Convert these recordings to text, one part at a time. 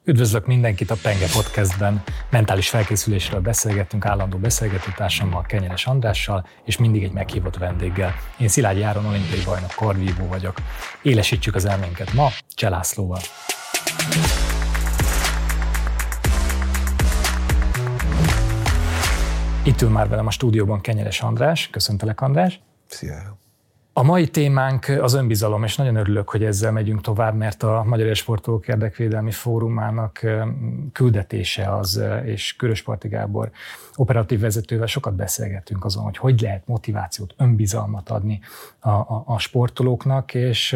Üdvözlök mindenkit a Penge Podcastben. Mentális felkészülésről beszélgettünk állandó beszélgetőtársammal, Kenyeres Andrással, és mindig egy meghívott vendéggel. Én Szilágyi Áron, olimpiai bajnok, kardvívó vagyok. Élesítsük az elménket ma Cseh Lászlóval. Itt ül már velem a stúdióban Kenyeres András. Köszöntelek, András. Szia! A mai témánk az önbizalom, és nagyon örülök, hogy ezzel megyünk tovább, mert a Magyar Élsportolók Érdekvédelmi Fórumának küldetése az, és Körösparti Gábor operatív vezetővel sokat beszélgettünk azon, hogy lehet motivációt, önbizalmat adni a sportolóknak, és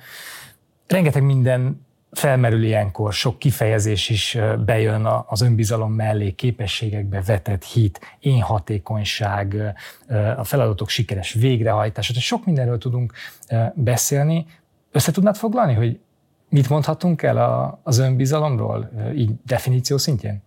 rengeteg minden felmerül ilyenkor, sok kifejezés is bejön az önbizalom mellé, képességekbe vetett hit, énhatékonyság, a feladatok sikeres végrehajtása, tehát sok mindenről tudunk beszélni. Össze tudnád foglalni, hogy mit mondhatunk el az önbizalomról, így definíció szintjén?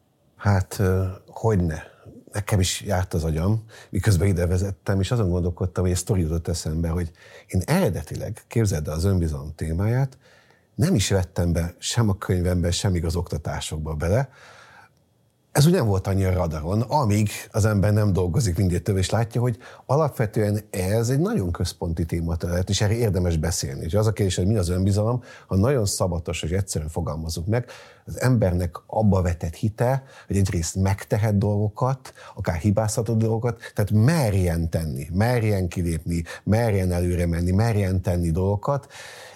Hát, hogyne. Nekem is járt az agyam, miközben ide vezettem, és azon gondolkodtam, hogy egy sztori jutott eszembe, hogy én eredetileg, képzeld el az önbizalom témáját, nem is vettem be sem a könyvembe, sem az oktatásokba bele. Ez úgy nem volt annyira radaron, amíg az ember nem dolgozik mindig több, és látja, hogy alapvetően ez egy nagyon központi téma terület, és erre érdemes beszélni. És az a kérdés, hogy mi az önbizalom, ha nagyon szabatos, hogy egyszerűen fogalmazunk meg, az embernek abba vetett hite, hogy egyrészt megtehet dolgokat, akár hibázható dolgokat, tehát merjen tenni, merjen kilépni, merjen előre menni, merjen tenni dolgokat,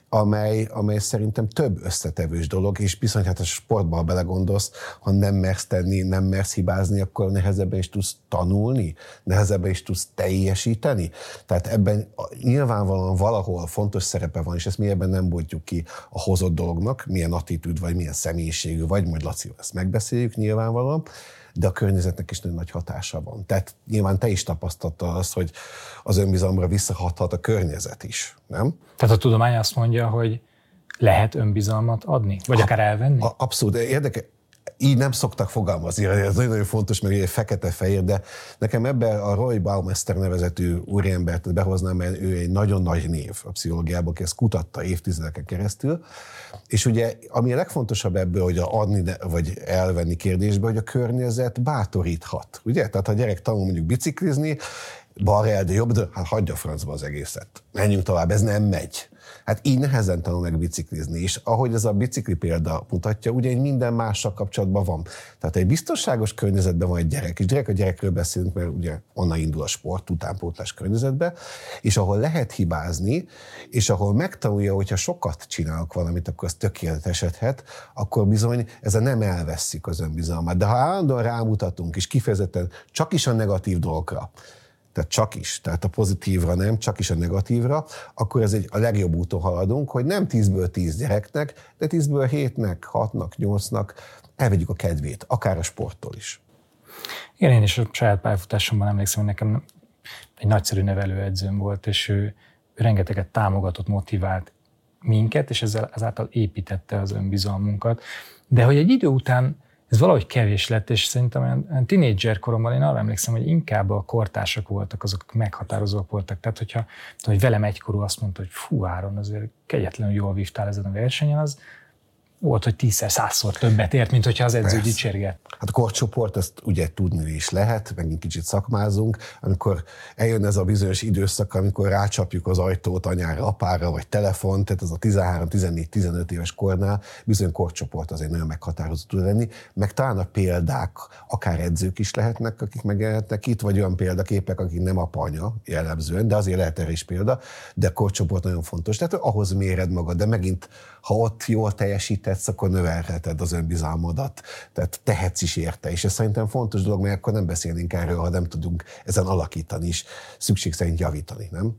amely szerintem több összetevős dolog, és bizony, hát a sportban, ha belegondolsz, ha nem mersz tenni, nem mersz hibázni, akkor nehezebben is tudsz tanulni, nehezebben is tudsz teljesíteni. Tehát ebben nyilvánvalóan valahol fontos szerepe van, és ezt mi ebben nem bontjuk ki a hozott dolognak, milyen attitűd vagy, milyen személyiségű vagy, majd Lacival ezt megbeszéljük nyilvánvalóan, de a környezetnek is nagyon nagy hatása van. Tehát nyilván te is tapasztaltad azt, hogy az önbizalomra visszahathat a környezet is, nem? Tehát a tudomány azt mondja, hogy lehet önbizalmat adni? Vagy akár elvenni? Abszolút. Érdekes. Így nem szoktak fogalmazni, ez nagyon fontos, mert fekete-fehér, de nekem ebben a Roy Baumeister nevezetű úriembert behoznám, mert ő egy nagyon nagy név a pszichológiában, aki ezt kutatta évtizedeken keresztül, és ugye, ami a legfontosabb ebből, hogy adni vagy elvenni kérdésbe, hogy a környezet bátoríthat, ugye? Tehát ha a gyerek tanul mondjuk biciklizni, balra de jobb, de hát hagyja francba az egészet. Menjünk tovább, ez nem megy. Hát így nehezen tanul meg biciklizni, és ahogy ez a bicikli példa mutatja, ugye minden mással kapcsolatban van. Tehát egy biztonságos környezetben van egy gyerek, és direkt a gyerekről beszélünk, mert ugye onnan indul a sport, utánpótlás környezetbe, és ahol lehet hibázni, és ahol megtanulja, hogyha sokat csinálok valamit, akkor az tökéletesedhet, akkor bizony ezzel nem elveszik az önbizalmát. De ha állandóan rámutatunk, és kifejezetten csak is a negatív dolgokra, tehát a pozitívra nem, csak is a negatívra, akkor ez a legjobb úton haladunk, hogy nem 10-ből 10 gyereknek, de 10-ből 7-nek, 6-nak, 8-nak elvegyük a kedvét, akár a sporttól is. Igen, én is a saját pályafutásomban emlékszem, hogy nekem egy nagyszerű nevelőedzőm volt, és ő rengeteget támogatott, motivált minket, és ezáltal építette az önbizalmunkat. De hogy egy idő után ez valahogy kevés lett, és szerintem olyan tínédzser koromban én arra emlékszem, hogy inkább a kortársak voltak, azok meghatározók voltak. Tehát, hogy velem egykorú azt mondta, hogy fú, Áron, azért kegyetlenül jól vívtál ezen a versenyen, az volt, hogy 10-100-szor többet ért, mint hogyha az edző dicsérget. Hát a korcsoport, ezt ugye tudni is lehet, megint kicsit szakmázunk, amikor eljön ez a bizonyos időszak, amikor rácsapjuk az ajtót anyára, apára, vagy telefont, tehát ez a 13-14-15 éves kornál bizony korcsoport azért nagyon meghatározó tud lenni, meg talán a példák, akár edzők is lehetnek, akik megjelenhetnek itt, vagy olyan példaképek, akik nem apa-anya jellemzően, de azért lehet erre is példa, de a korcsoport nagyon fontos. Tehát ahhoz méred magad, de megint, ha ott jól teljesítesz, akkor növelheted az önbizalmadat, tehát tehetsz is érte, és ez szerintem fontos dolog, mert akkor nem beszélnénk erről, ha nem tudunk ezen alakítani is, szükség szerint javítani, nem?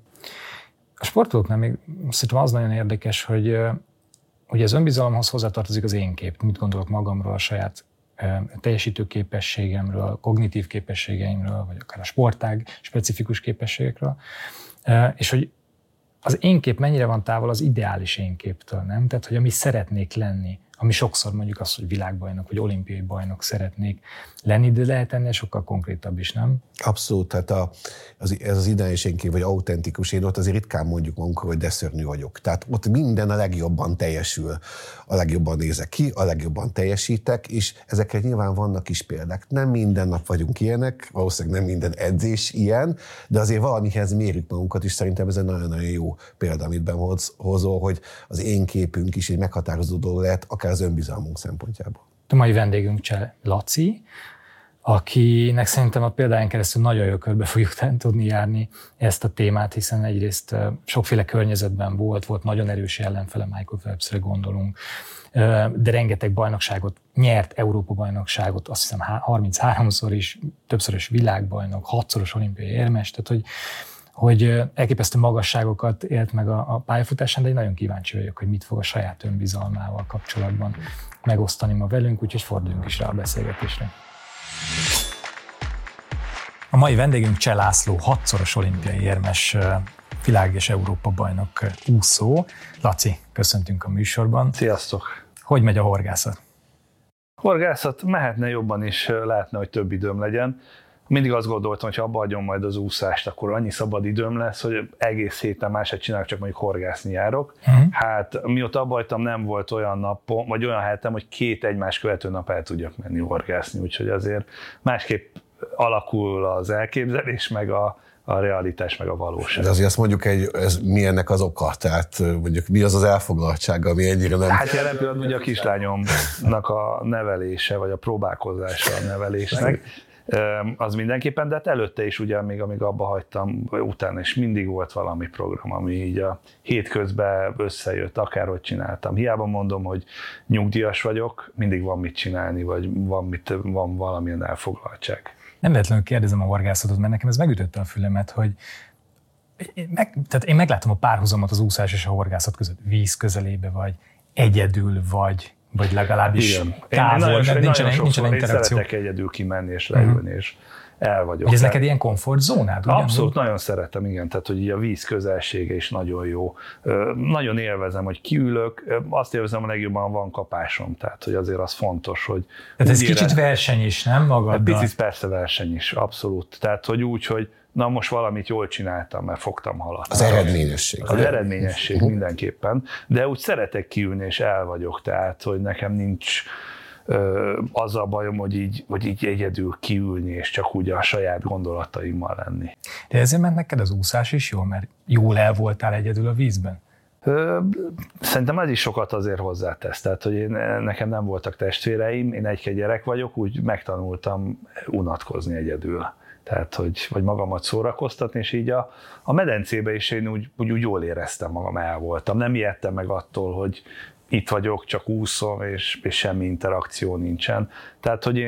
A sportolóknál még szerintem az nagyon érdekes, hogy az önbizalomhoz hozzátartozik az én kép, mit gondolok magamról, a saját teljesítő képességemről, kognitív képességeimről, vagy akár a sportág specifikus képességekről, és hogy az én kép mennyire van távol az ideális én képtől, nem? Tehát, hogy ami szeretnék lenni, ami sokszor mondjuk azt, hogy világbajnok vagy olimpiai bajnok szeretnék lenni, de lehet ennél sokkal konkrétabb is, nem? Abszolút, tehát ez az ideális énkép, vagy autentikus én ott azért ritkán mondjuk magunkról, hogy de szörnyű vagyok. Tehát ott minden a legjobban teljesül, a legjobban nézek ki, a legjobban teljesítek, és ezekre nyilván vannak is példák. Nem minden nap vagyunk ilyenek, valószínűleg nem minden edzés ilyen, de azért valamihez mérjük magunkat, és szerintem ez egy nagyon-nagyon jó példa, amit behozol, hogy az én képünk is egy meghatározó dolog lehet, akár az önbizalmunk szempontjából. A mai vendégünk Cseh Laci, akinek szerintem a példáján keresztül nagyon jó körbe fogjuk tudni járni ezt a témát, hiszen egyrészt sokféle környezetben volt nagyon erős ellenfele, Michael Phelpsre gondolunk, de rengeteg bajnokságot nyert, Európa-bajnokságot, azt hiszem 33-szor is, többszörös világbajnok, 6-szoros olimpiai érmes, tehát hogy elképesztő magasságokat élt meg a pályafutásán, de én nagyon kíváncsi vagyok, hogy mit fog a saját önbizalmával kapcsolatban megosztani ma velünk, úgyhogy forduljunk is rá a beszélgetésre. A mai vendégünk Cseh László, 6-szoros olimpiai érmes, világ- és Európa-bajnok úszó. Laci, köszöntünk a műsorban. Sziasztok! Hogy megy a horgászat? Horgászat mehetne jobban is, lehetne, hogy több időm legyen. Mindig azt gondoltam, hogy ha abba hagyom majd az úszást, akkor annyi szabad időm lesz, hogy egész héten máshogy csinálok, csak mondjuk horgászni járok. Hát mióta abba hagytam, nem volt olyan napom, vagy olyan hetem, hogy 2 egymás követő nap el tudjak menni horgászni, úgyhogy azért másképp alakul az elképzelés, meg a realitás, meg a valóság. De azért azt mondjuk, ez mi ennek az oka? Tehát mondjuk mi az elfoglaltsága, ami ennyire nem... Hát jelen pillanatban ugye a kislányomnak a nevelése, vagy a próbálkozása a nevelésnek, az mindenképpen, de hát előtte is ugye, még amíg abba hagytam, utána is mindig volt valami program, ami így a hétközben összejött, akárhogy csináltam. Hiába mondom, hogy nyugdíjas vagyok, mindig van mit csinálni, vagy van valamilyen elfoglaltság. Nem véletlenül kérdezem a horgászatot, mert nekem ez megütötte a fülemet, hogy tehát én meglátom a párhuzamot az úszás és a horgászat között. Víz közelébe vagy, egyedül vagy legalábbis távol, mert nincsen interakció. Én szeretek egyedül kimenni és leülni, és el vagyok. Hogy ez neked ilyen komfortzónád? Abszolút, nagyon szeretem, igen, tehát hogy a víz közelsége is nagyon jó. Nagyon élvezem, hogy kiülök, azt élvezem a legjobban, van kapásom, tehát hogy azért az fontos, hogy... Tehát ez kicsit verseny is, nem magaddal? Picit persze verseny is, abszolút. Tehát hogy úgy, hogy na most valamit jól csináltam, mert fogtam halat. Az eredményesség. Az eredményesség mindenképpen, de úgy szeretek kiülni, és el vagyok, tehát hogy nekem nincs azzal bajom, hogy így egyedül kiülni, és csak úgy a saját gondolataimmal lenni. De ezért ment neked az úszás is jól, mert jól el voltál egyedül a vízben? Szerintem ez is sokat azért hozzátesz, tehát hogy nekem nem voltak testvéreim, én egy gyerek vagyok, úgy megtanultam unatkozni egyedül. Tehát, vagy magamat szórakoztatni, és így a medencébe is én úgy jól éreztem magam, el voltam. Nem ijedtem meg attól, hogy itt vagyok, csak úszom, és semmi interakció nincsen. Tehát, hogy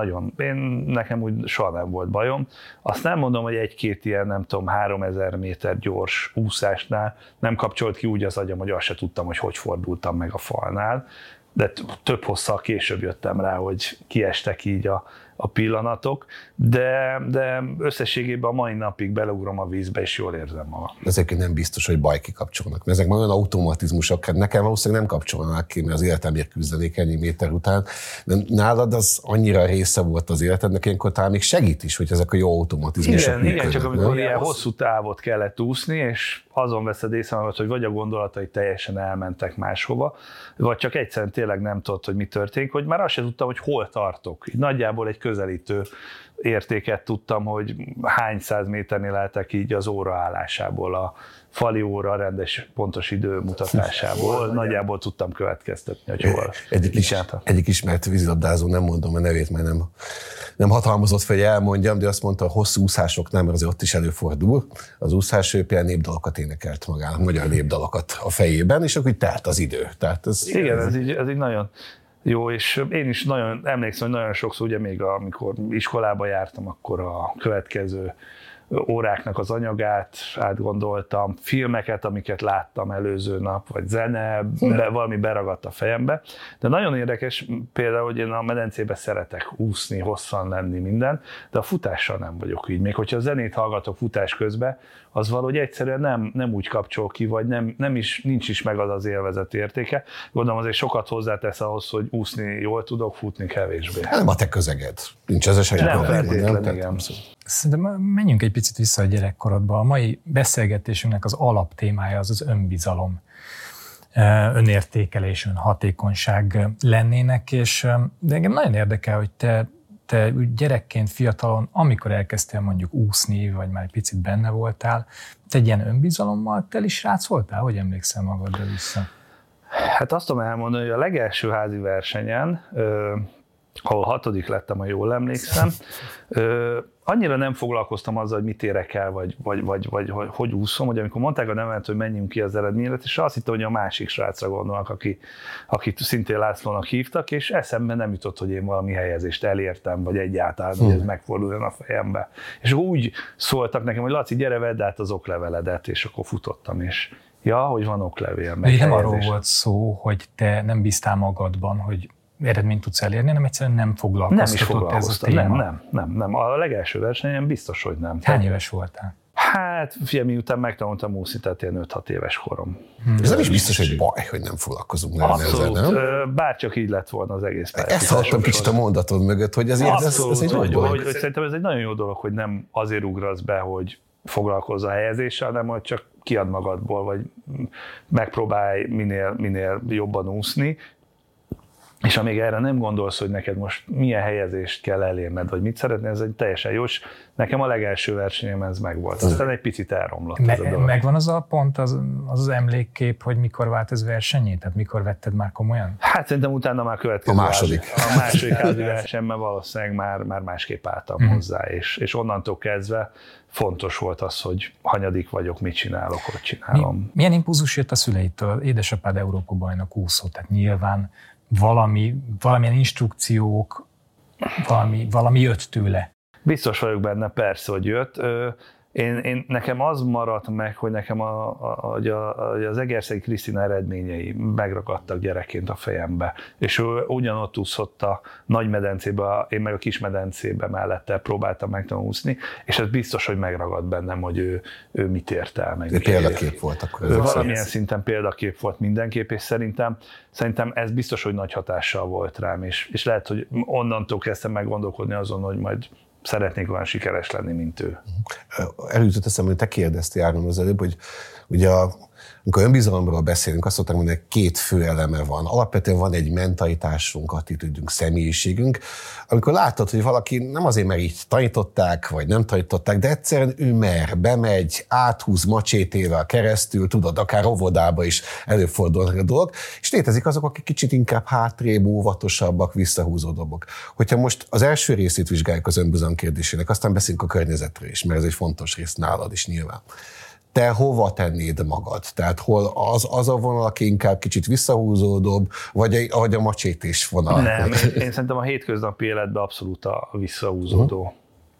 nekem úgy soha nem volt bajom. Azt nem mondom, hogy 1-2 ilyen, nem tudom, 3000 méter gyors úszásnál nem kapcsolt ki úgy az agyam, hogy azt se tudtam, hogy fordultam meg a falnál. De több hosszal később jöttem rá, hogy kiestek így a pillanatok, de összességében a mai napig beleugrom a vízbe, és jól érzem magam. Ezek nem biztos, hogy baj kikapcsolnak, mert ezek már olyan automatizmusok, hát nekem valószínűleg nem kapcsolnák ki, mert az életemért küzdenék ennyi méter után, de nálad az annyira része volt az életednek, ilyenkor talán még segít is, hogy ezek a jó automatizmusok működnek. Igen, csak amikor ilyen hosszú távot kellett úszni, és azon veszed észre magad, hogy vagy a gondolatai teljesen elmentek máshova, vagy csak egyszerűen tényleg nem tudod, hogy mi történik, hogy már azt sem tudtam, hogy hol tartok. Így nagyjából egy közelítő értéket tudtam, hogy hány 100 méternél lehetek így az óra állásából, a fali óra rendes pontos időmutatásából. Nagyjából tudtam következtetni, hogy hol. Egyik ismert vízilabdázó, nem mondom a nevét, mert nem hatalmazott fel, hogy elmondjam, de azt mondta, a hosszú úszásoknál, mert azért ott is előfordul, az úszás, ő például népdalokat énekelt magának, magyar népdalokat a fejében, és akkor így telt az idő. Tehát ez így nagyon jó, és én is nagyon emlékszem, hogy nagyon sokszor, ugye még amikor iskolába jártam, akkor a következő óráknak az anyagát átgondoltam, filmeket, amiket láttam előző nap, vagy zene, valami beragadt a fejembe. De nagyon érdekes például, hogy én a medencébe szeretek úszni, hosszan lenni, minden, de a futással nem vagyok így. Még hogyha a zenét hallgatok futás közben, az valahogy egyszerűen nem úgy kapcsol ki, vagy nincs is meg az élvezet értéke. Gondolom azért sokat hozzátesz ahhoz, hogy úszni jól tudok, futni kevésbé. Nem a te közeged. Nincs ez a saját nem feltétlenül, igen. Szerintem menjünk egy picit vissza a gyerekkorodba. A mai beszélgetésünknek az alaptémája az önbizalom, önértékelés, önhatékonyság lennének, és de engem nagyon érdekel, hogy te gyerekként, fiatalon, amikor elkezdtél mondjuk úszni, vagy már egy picit benne voltál, te egy ilyen önbizalommal teli srác voltál? Hogy emlékszel magadra vissza? Hát azt tudom elmondani, hogy a legelső házi versenyen, ahol 6. lettem, ha jól emlékszem, annyira nem foglalkoztam azzal, hogy mit érek el, vagy hogy úszom, hogy amikor mondták a nevemet, hogy menjünk ki az eredményre, és azt hittem, hogy a másik srácra gondolnak, akit szintén Lászlónak hívtak, és eszembe nem jutott, hogy én valami helyezést elértem, vagy egyáltalán, hogy ez megforduljon a fejembe. És akkor úgy szóltak nekem, hogy Laci, gyere, vedd át az okleveledet, és akkor futottam, és hogy van oklevél, meg nem arról volt szó, hogy te nem bíztál magadban, hogy eredményt tudsz elérni, nem egyszerűen nem foglalkoztatott ez a téma. Nem. A legelső versenyen biztos, hogy nem. Hány éves voltál? Hát, figyelj, miután megtanultam úszni, tehát ilyen 5-6 éves korom. Ez nem is biztos, hogy baj, hogy nem foglalkozunk nagyon ezzel, nem? Bárcsak így lett volna az egész pályázat. Ezt hallottam kicsit a mondatod mögött, hogy azért ez egy jó dolog. Szerintem ez egy nagyon jó dolog, hogy nem azért ugrasz be, hogy foglalkozz a helyezéssel, hanem hogy csak kiad magadból, vagy megpróbálj minél jobban úszni. És amíg erre nem gondolsz, hogy neked most milyen helyezést kell elérned, vagy mit szeretnél, ez egy teljesen jó, és nekem a legelső versenyem ez megvolt. Aztán egy picit elromlott ez a dolog. Megvan az a pont, az emlékkép, hogy mikor vált ez versenyé? Tehát mikor vetted már komolyan? Hát szerintem utána már következő. A második házi versenyben valószínűleg már másképp álltam hozzá, és onnantól kezdve fontos volt az, hogy hanyadik vagyok, mit csinálok, hogy csinálom. Milyen impulzus jött a szüleitől? Édesapád Európa-bajnok úszó, tehát nyilván valamilyen instrukciók, valami jött tőle. Biztos vagyok benne, persze, hogy jött. Nekem az maradt meg, hogy nekem az Egerszegi Krisztina eredményei megragadtak gyerekként a fejembe. És ő ugyanott úszott a Nagymedencébe, én meg a Kismedencébe mellette próbáltam megtanulni úszni, és ez biztos, hogy megragad bennem, hogy ő mit ért el. Meg példakép volt akkor. Valamilyen szinten példakép volt mindenképp, és szerintem ez biztos, hogy nagy hatással volt rám, és lehet, hogy onnantól kezdtem meggondolkodni azon, hogy majd szeretnék olyan sikeres lenni, mint ő. Eljutott eszembe, hogy te kérdeztél Áron az előbb, hogy ugye amikor önbizalomról beszélünk, azt szokták mondani, hogy 2 fő eleme van. Alapvetően van egy mentalitásunk, attitűdünk, személyiségünk. Amikor látod, hogy valaki nem azért, mert így tanították, vagy nem tanították, de egyszerűen ő bemegy, áthúz macsétével keresztül, tudod, akár óvodába is előfordulnak a dolgok, és létezik azok, akik kicsit inkább hátrébb, óvatosabbak, visszahúzódóbbak. Hogyha most az első részét vizsgáljuk az önbizalom kérdésének, aztán beszélünk a környezetről is, mert ez egy fontos rész nálad is nyilván. Te hova tennéd magad? Tehát hol az a vonal, aki inkább kicsit visszahúzódóbb, vagy a macsétés vonal? Nem, én szerintem a hétköznapi életben abszolút a visszahúzódó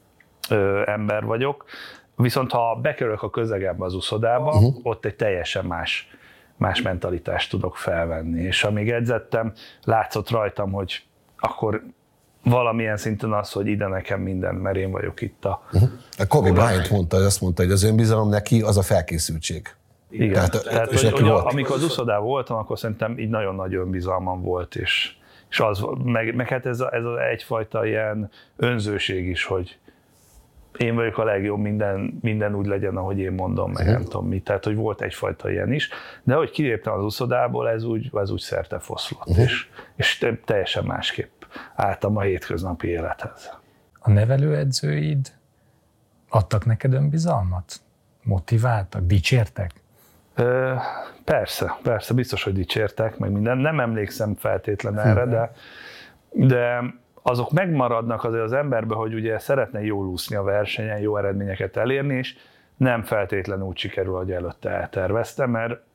ember vagyok. Viszont ha bekerülök a közegembe az úszodába, ott egy teljesen más mentalitást tudok felvenni. És amíg edzettem, látszott rajtam, hogy akkor valamilyen szinten az, hogy ide nekem minden, mert én vagyok itt a... Kobe Bryant azt mondta, hogy az önbizalom neki az a felkészültség. Igen, tehát hogy amikor az úszodában voltam, akkor szerintem így nagyon nagy önbizalmam volt, és az, meg hát ez egyfajta ilyen önzőség is, hogy én vagyok a legjobb, minden úgy legyen, ahogy én mondom, meg nem tudom mit. Tehát, hogy volt egyfajta ilyen is. De ahogy kiléptem az úszodából, ez úgy szerte foszlott, és teljesen másképp álltam a hétköznapi élethez. A nevelőedzőid adtak neked önbizalmat? Motiváltak? Dicsértek? Persze, biztos, hogy dicsértek, meg minden. Nem emlékszem feltétlen erre, de azok megmaradnak azért az emberbe, hogy ugye szeretne jól úszni a versenyen, jó eredményeket elérni, és nem feltétlenül úgy sikerül, hogy előtte eltervezte, mert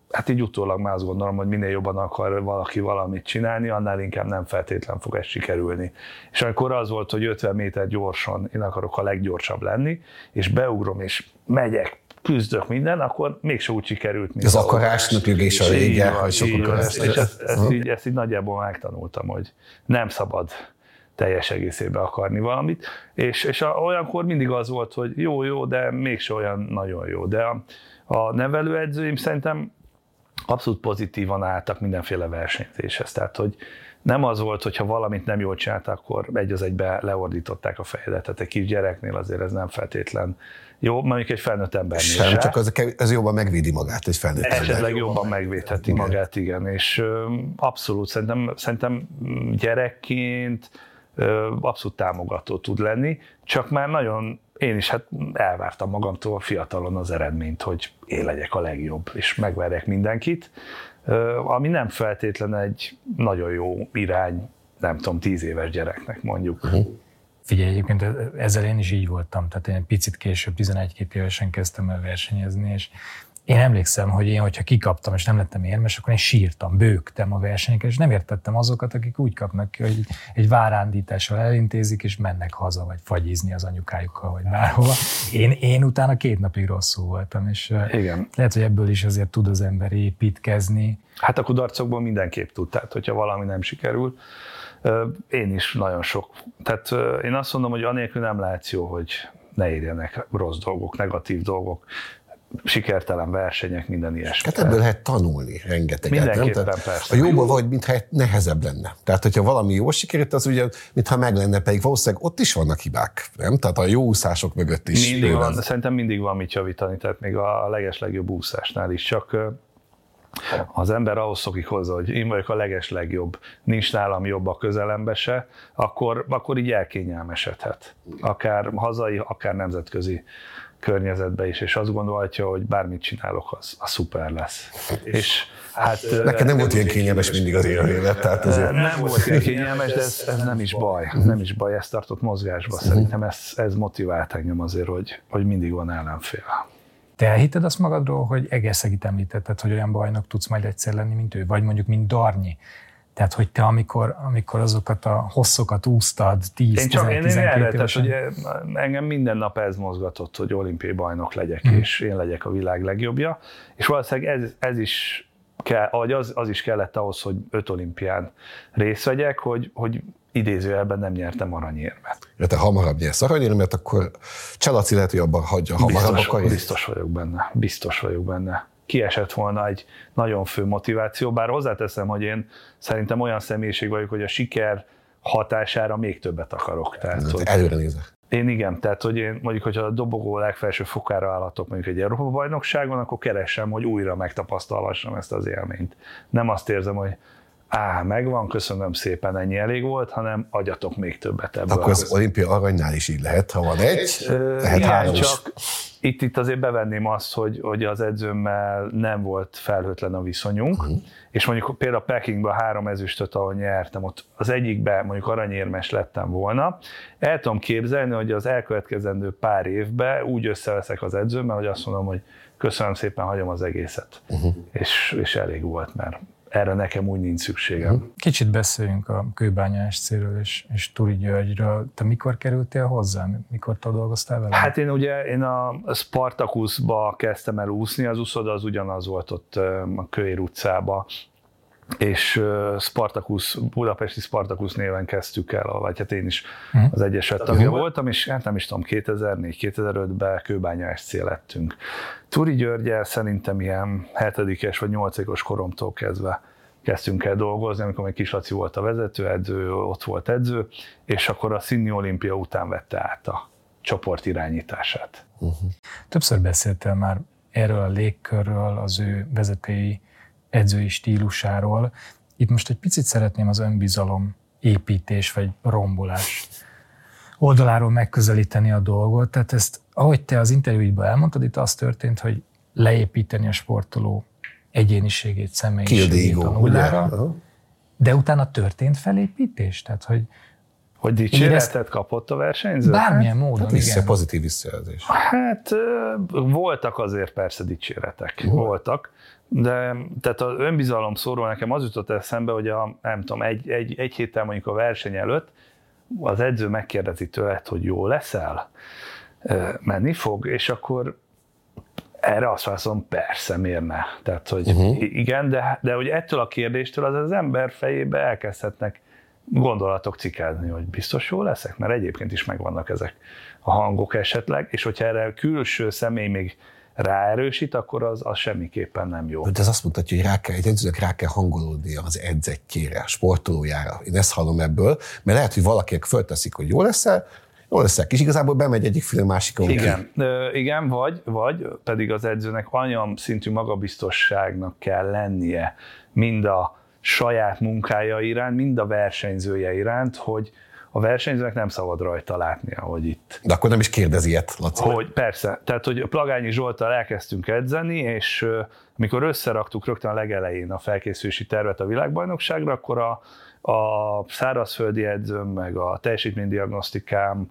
hát így utólag már azt gondolom, hogy minél jobban akar valaki valamit csinálni, annál inkább nem feltétlen fog ez sikerülni. És amikor az volt, hogy 50 méter gyorsan én akarok a leggyorsabb lenni, és beugrom, és megyek, küzdök minden, akkor mégse úgy sikerült, mint az akarásnak és a vége, hogy sokkal ezt így nagyjából megtanultam, hogy nem szabad teljes egészében akarni valamit, és olyankor mindig az volt, hogy jó, de mégse olyan nagyon jó. De a nevelőedzőim szerintem abszolút pozitívan álltak mindenféle versenyzéshez. Tehát, hogy nem az volt, hogy ha valamit nem jól csinált, akkor egy az egybe leordították a fejedet. Tehát egy kis gyereknél azért ez nem feltétlen jó, mondjuk egy felnőtt embernél sem, csak az jobban megvédi magát egy felnőtt ember. Esetleg jobban megvédheti magát, igen. És abszolút szerintem gyerekként abszolút támogató tud lenni, csak már nagyon, én is elvártam magamtól fiatalon az eredményt, hogy én legyek a legjobb, és megverjek mindenkit, ami nem feltétlen egy nagyon jó irány, nem tudom, 10 éves gyereknek mondjuk. Figyelj, egyébként ezzel én is így voltam, tehát én egy picit később, 11-2 évesen kezdtem el versenyezni, és én emlékszem, hogy hogyha kikaptam, és nem lettem érmes, akkor én sírtam, bőgtem a versenyeken, és nem értettem azokat, akik úgy kapnak ki, hogy egy várándítással elintézik, és mennek haza, vagy fagyizni az anyukájukkal, vagy bárhova. Én utána 2 napig rosszul voltam, és igen. Lehet, hogy ebből is azért tud az ember építkezni. Hát a kudarcokból mindenképp tud, tehát hogyha valami nem sikerül, én is nagyon sok. Tehát én azt mondom, hogy anélkül nem lehet jó, hogy ne érjenek rossz dolgok, negatív dolgok, sikertelen versenyek, minden ilyesmi. Hát ebből lehet tanulni rengeteget. Mindenképpen persze. A jóban vagy, mintha nehezebb lenne. Tehát, hogyha valami jól sikerült, az ugye, mintha meg lenne, pedig valószínűleg ott is vannak hibák, nem? Tehát a jó úszások mögött is. Mindig van, szerintem mindig van mit javítani, tehát még a legeslegjobb úszásnál is, csak az ember ahhoz szokik hozzá, hogy én vagyok a legeslegjobb, nincs nálam jobb a közelembe se, akkor így elkényelmesedhet. Akár hazai, akár nemzetközi környezetbe is, és azt gondolhatja, hogy bármit csinálok, az szuper lesz. És hát neked nem volt ilyen kényelmes mindig az élet, tehát azért... Nem volt ilyen kényelmes, de ez nem is baj. Nem is baj, ez tartott mozgásba. Szerintem ez motivált engem azért, hogy mindig van ellenfél. Te elhitted azt magadról, hogy Egerszegit említetted, hogy olyan bajnok tudsz majd egyszer lenni, mint ő, vagy mondjuk, mint Darnyi? Tehát, hogy te amikor azokat a hosszokat úsztad 10-12 évesen... Hogy engem minden nap ez mozgatott, hogy olimpiai bajnok legyek, és én legyek a világ legjobbja. És valószínűleg ez is kell, az is kellett ahhoz, hogy 5 olimpián részt vegyek, hogy idézőjelben nem nyertem aranyérmet. Ja, te hamarabb nyersz aranyérmet, akkor Csalaci lehet, hogy abban hagyja hamarabb akarja. Biztos vagyok benne. Kiesett volna egy nagyon fő motiváció, bár hozzáteszem, hogy én szerintem olyan személyiség vagyok, hogy a siker hatására még többet akarok. Tehát, hogy előre nézve. Én igen, tehát hogy én mondjuk, hogyha a dobogó legfelső fokára állatok mondjuk egy Európa-bajnokságon, akkor keresem, hogy újra megtapasztalhassam ezt az élményt. Nem azt érzem, hogy megvan, köszönöm szépen, ennyi elég volt, hanem adjatok még többet ebből. Akkor az olimpia aranynál is így lehet, ha van egy, lehet 3 is. Csak itt azért bevenném azt, hogy az edzőmmel nem volt felhőtlen a viszonyunk, és mondjuk például Pekingben 3 ezüstöt, ahol nyertem, ott az egyikben mondjuk aranyérmes lettem volna. El tudom képzelni, hogy az elkövetkezendő pár évben úgy összeveszek az edzőmmel, hogy azt mondom, hogy köszönöm szépen, hagyom az egészet. És elég volt, mert erre nekem úgy nincs szükségem. Kicsit beszéljünk a Kőbánya SC-ről és Turi Györgyről. Te mikor kerültél hozzám? Mikor te dolgoztál vele? Hát én a Spartakuszba kezdtem el úszni, az úszoda az ugyanaz volt ott a Kőér utcába, és budapesti Spartakusz néven kezdtük el, vagy hát én is az egyesület tagja voltam, és hát nem is tudom, 2004-2005-ben Kőbánya SC lettünk. Turi Györgyel szerintem ilyen 7-es vagy 8-os koromtól kezdve kezdtünk el dolgozni, amikor még Kis Laci volt a vezetőedző, ott volt edző, és akkor a Sydney Olimpia után vette át a csoport irányítását. Többször beszéltél már erről a légkörről, az ő vezetői edzői stílusáról. Itt most egy picit szeretném az önbizalom építés vagy rombolás oldaláról megközelíteni a dolgot. Tehát ezt, ahogy te az interjúidban elmondtad, itt az történt, hogy leépíteni a sportoló egyéniségét, személyiségét a nullára, de utána történt felépítés? Tehát, hogy Hogy dicséretet kapott a versenyző? Bármilyen módon, igen. Pozitív visszajelzés. Hát voltak azért persze dicséretek, voltak, de tehát az önbizalom szóról nekem az jutott eszembe, hogy nem tudom, egy héttel mondjuk a verseny előtt az edző megkérdezi tőled, hogy jól leszel, menni fog, és akkor erre azt válaszolom, persze, miért ne? Tehát, hogy igen, de hogy ettől a kérdéstől az ember fejébe elkezdhetnek gondolatok cikázni, hogy biztos jól leszek, mert egyébként is megvannak ezek a hangok esetleg, és hogyha erre a külső személy még ráerősít, akkor az semmiképpen nem jó. De ez azt mutatja, hogy egy edzőnek rá kell hangolódnia az edzettjére, a sportolójára. Én ezt hallom ebből, mert lehet, hogy valakinek fölteszik, hogy jól leszel, és igazából bemegy egyik fél másikon. Igen, vagy pedig az edzőnek olyan szintű magabiztosságnak kell lennie mind a saját munkája iránt, mind a versenyzője iránt, hogy a versenyzőnek nem szabad rajta látnia, hogy itt. De akkor nem is kérdezi ilyet, Laci. Hogy persze. Tehát, hogy Plagányi Zsolttal elkezdtünk edzeni, és amikor összeraktuk rögtön a legelején a felkészülési tervet a világbajnokságra, akkor a szárazföldi edzőm, meg a teljesítménydiagnosztikám,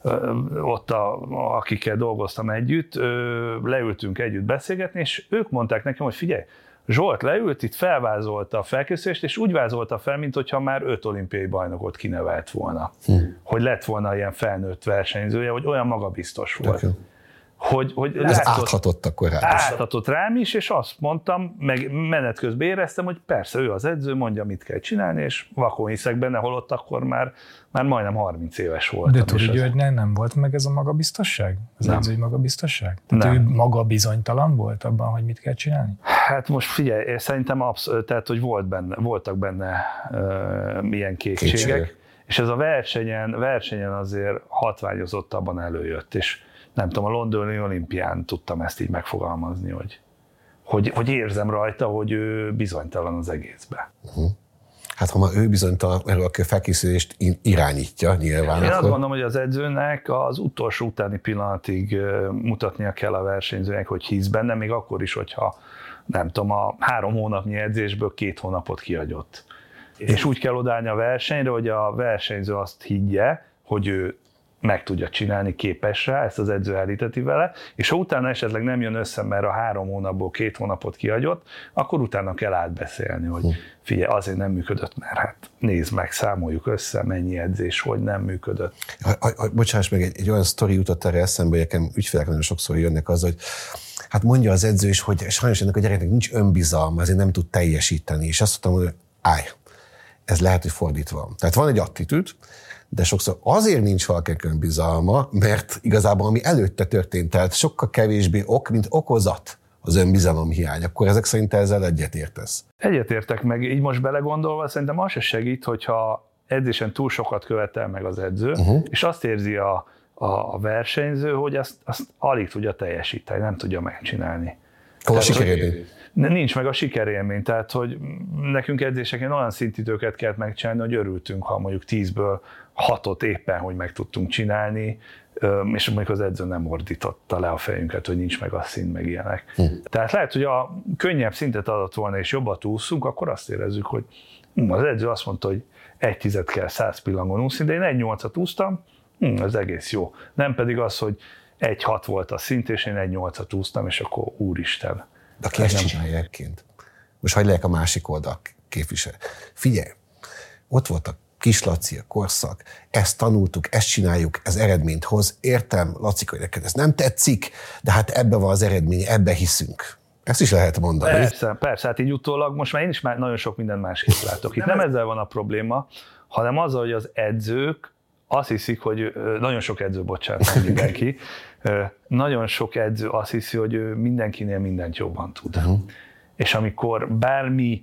ott akikkel dolgoztam együtt, leültünk együtt beszélgetni, és ők mondták nekem, hogy figyelj, Zsolt leült, itt felvázolta a felkészülést, és úgy vázolta fel, mintha már 5 olimpiai bajnokot kinevelt volna. Hogy lett volna ilyen felnőtt versenyzője, hogy olyan magabiztos volt. Hogy ez áthatott akkor rá. Áthatott rám is, és azt mondtam, meg menet közben éreztem, hogy persze ő az edző, mondja, mit kell csinálni, és vakon hiszek benne, holott akkor már majdnem 30 éves voltam. De Turi Györgynél nem volt meg ez a magabiztosság? Az edzői magabiztosság? Tehát ő maga bizonytalan volt abban, hogy mit kell csinálni? Hát most figyelj, szerintem tehát, hogy voltak benne milyen kétségek, és ez a versenyen azért hatványozottabban előjött, és nem tudom, a londoni olimpián tudtam ezt így megfogalmazni, hogy érzem rajta, hogy ő bizonytalan az egészben. Hát ha már ő bizonytalan, erről a felkészülést irányítja nyilván. Én azt gondolom, hogy az edzőnek az utolsó utáni pillanatig mutatnia kell a versenyzőnek, hogy hisz benne, még akkor is, hogyha nem tudom, a 3 hónapnyi edzésből 2 hónapot kihagyott. És úgy kell odállni a versenyre, hogy a versenyző azt higgye, hogy ő meg tudja csinálni, képes rá, ezt az edző elhiteti vele, és ha utána esetleg nem jön össze, mert a 3 hónapból 2 hónapot kihagyott, akkor utána kell átbeszélni, hogy figyelj, azért nem működött, mert hát nézd meg, számoljuk össze, mennyi edzés, hogy nem működött. Bocsáss meg, egy olyan sztori jutott erre eszembe, hogy nekem ügyfelek nagyon sokszor jönnek az, hogy hát mondja az edző is, hogy sajnos ennek a gyereknek nincs önbizalma, ezért nem tud teljesíteni, és azt mondtam, hogy állj, ez lehet, hogy fordítva van. Tehát van egy attitűd, de sokszor azért nincs valakinek önbizalma, mert igazából ami előtte történt, tehát sokkal kevésbé ok, mint okozat az önbizalom hiány. Akkor ezek szerint ezzel egyetértesz? Egyetértek, meg így most belegondolva, szerintem az se segít, hogyha edzésen túl sokat követel meg az edző, és azt érzi a versenyző, hogy azt alig tudja teljesíteni, nem tudja megcsinálni. Hol a sikerélmény? Nincs meg a sikerélmény, tehát hogy nekünk edzéseken olyan szintidőket kellett megcsinálni, hogy örültünk, ha mondjuk 10-ből 6-ot éppen, hogy meg tudtunk csinálni, és mondjuk az edző nem ordította le a fejünket, hogy nincs meg a szint, meg ilyenek. Tehát lehet, hogy a könnyebb szintet adott volna, és jobbat úszunk, akkor azt érezzük, hogy az edző azt mondta, hogy 1/10 kell 100 pillangon úszni, de én 1/8-at úsztam, ez egész jó. Nem pedig az, hogy 1/6 volt a szint, és én 1/8-at úsztam, és akkor úristen. De aki ezt csinálja egyébként. Most hagyd legyek a másik oldal képviselő. Figyelj, ott volt a Kis Laci, a korszak, ezt tanultuk, ezt csináljuk, ez eredményt hoz. Értem, Lacika, hogy neked ez nem tetszik, de hát ebben van az eredmény, ebbe hiszünk. Ezt is lehet mondani. Persze, hát így utólag most már én is nagyon sok mindent másképp látok. Itt nem ezzel van a probléma, hanem azzal, hogy az edzők azt hiszik, hogy nagyon sok edző, bocsánat, mindenki, nagyon sok edző azt hiszi, hogy ő mindenkinél mindent jobban tud. És amikor bármi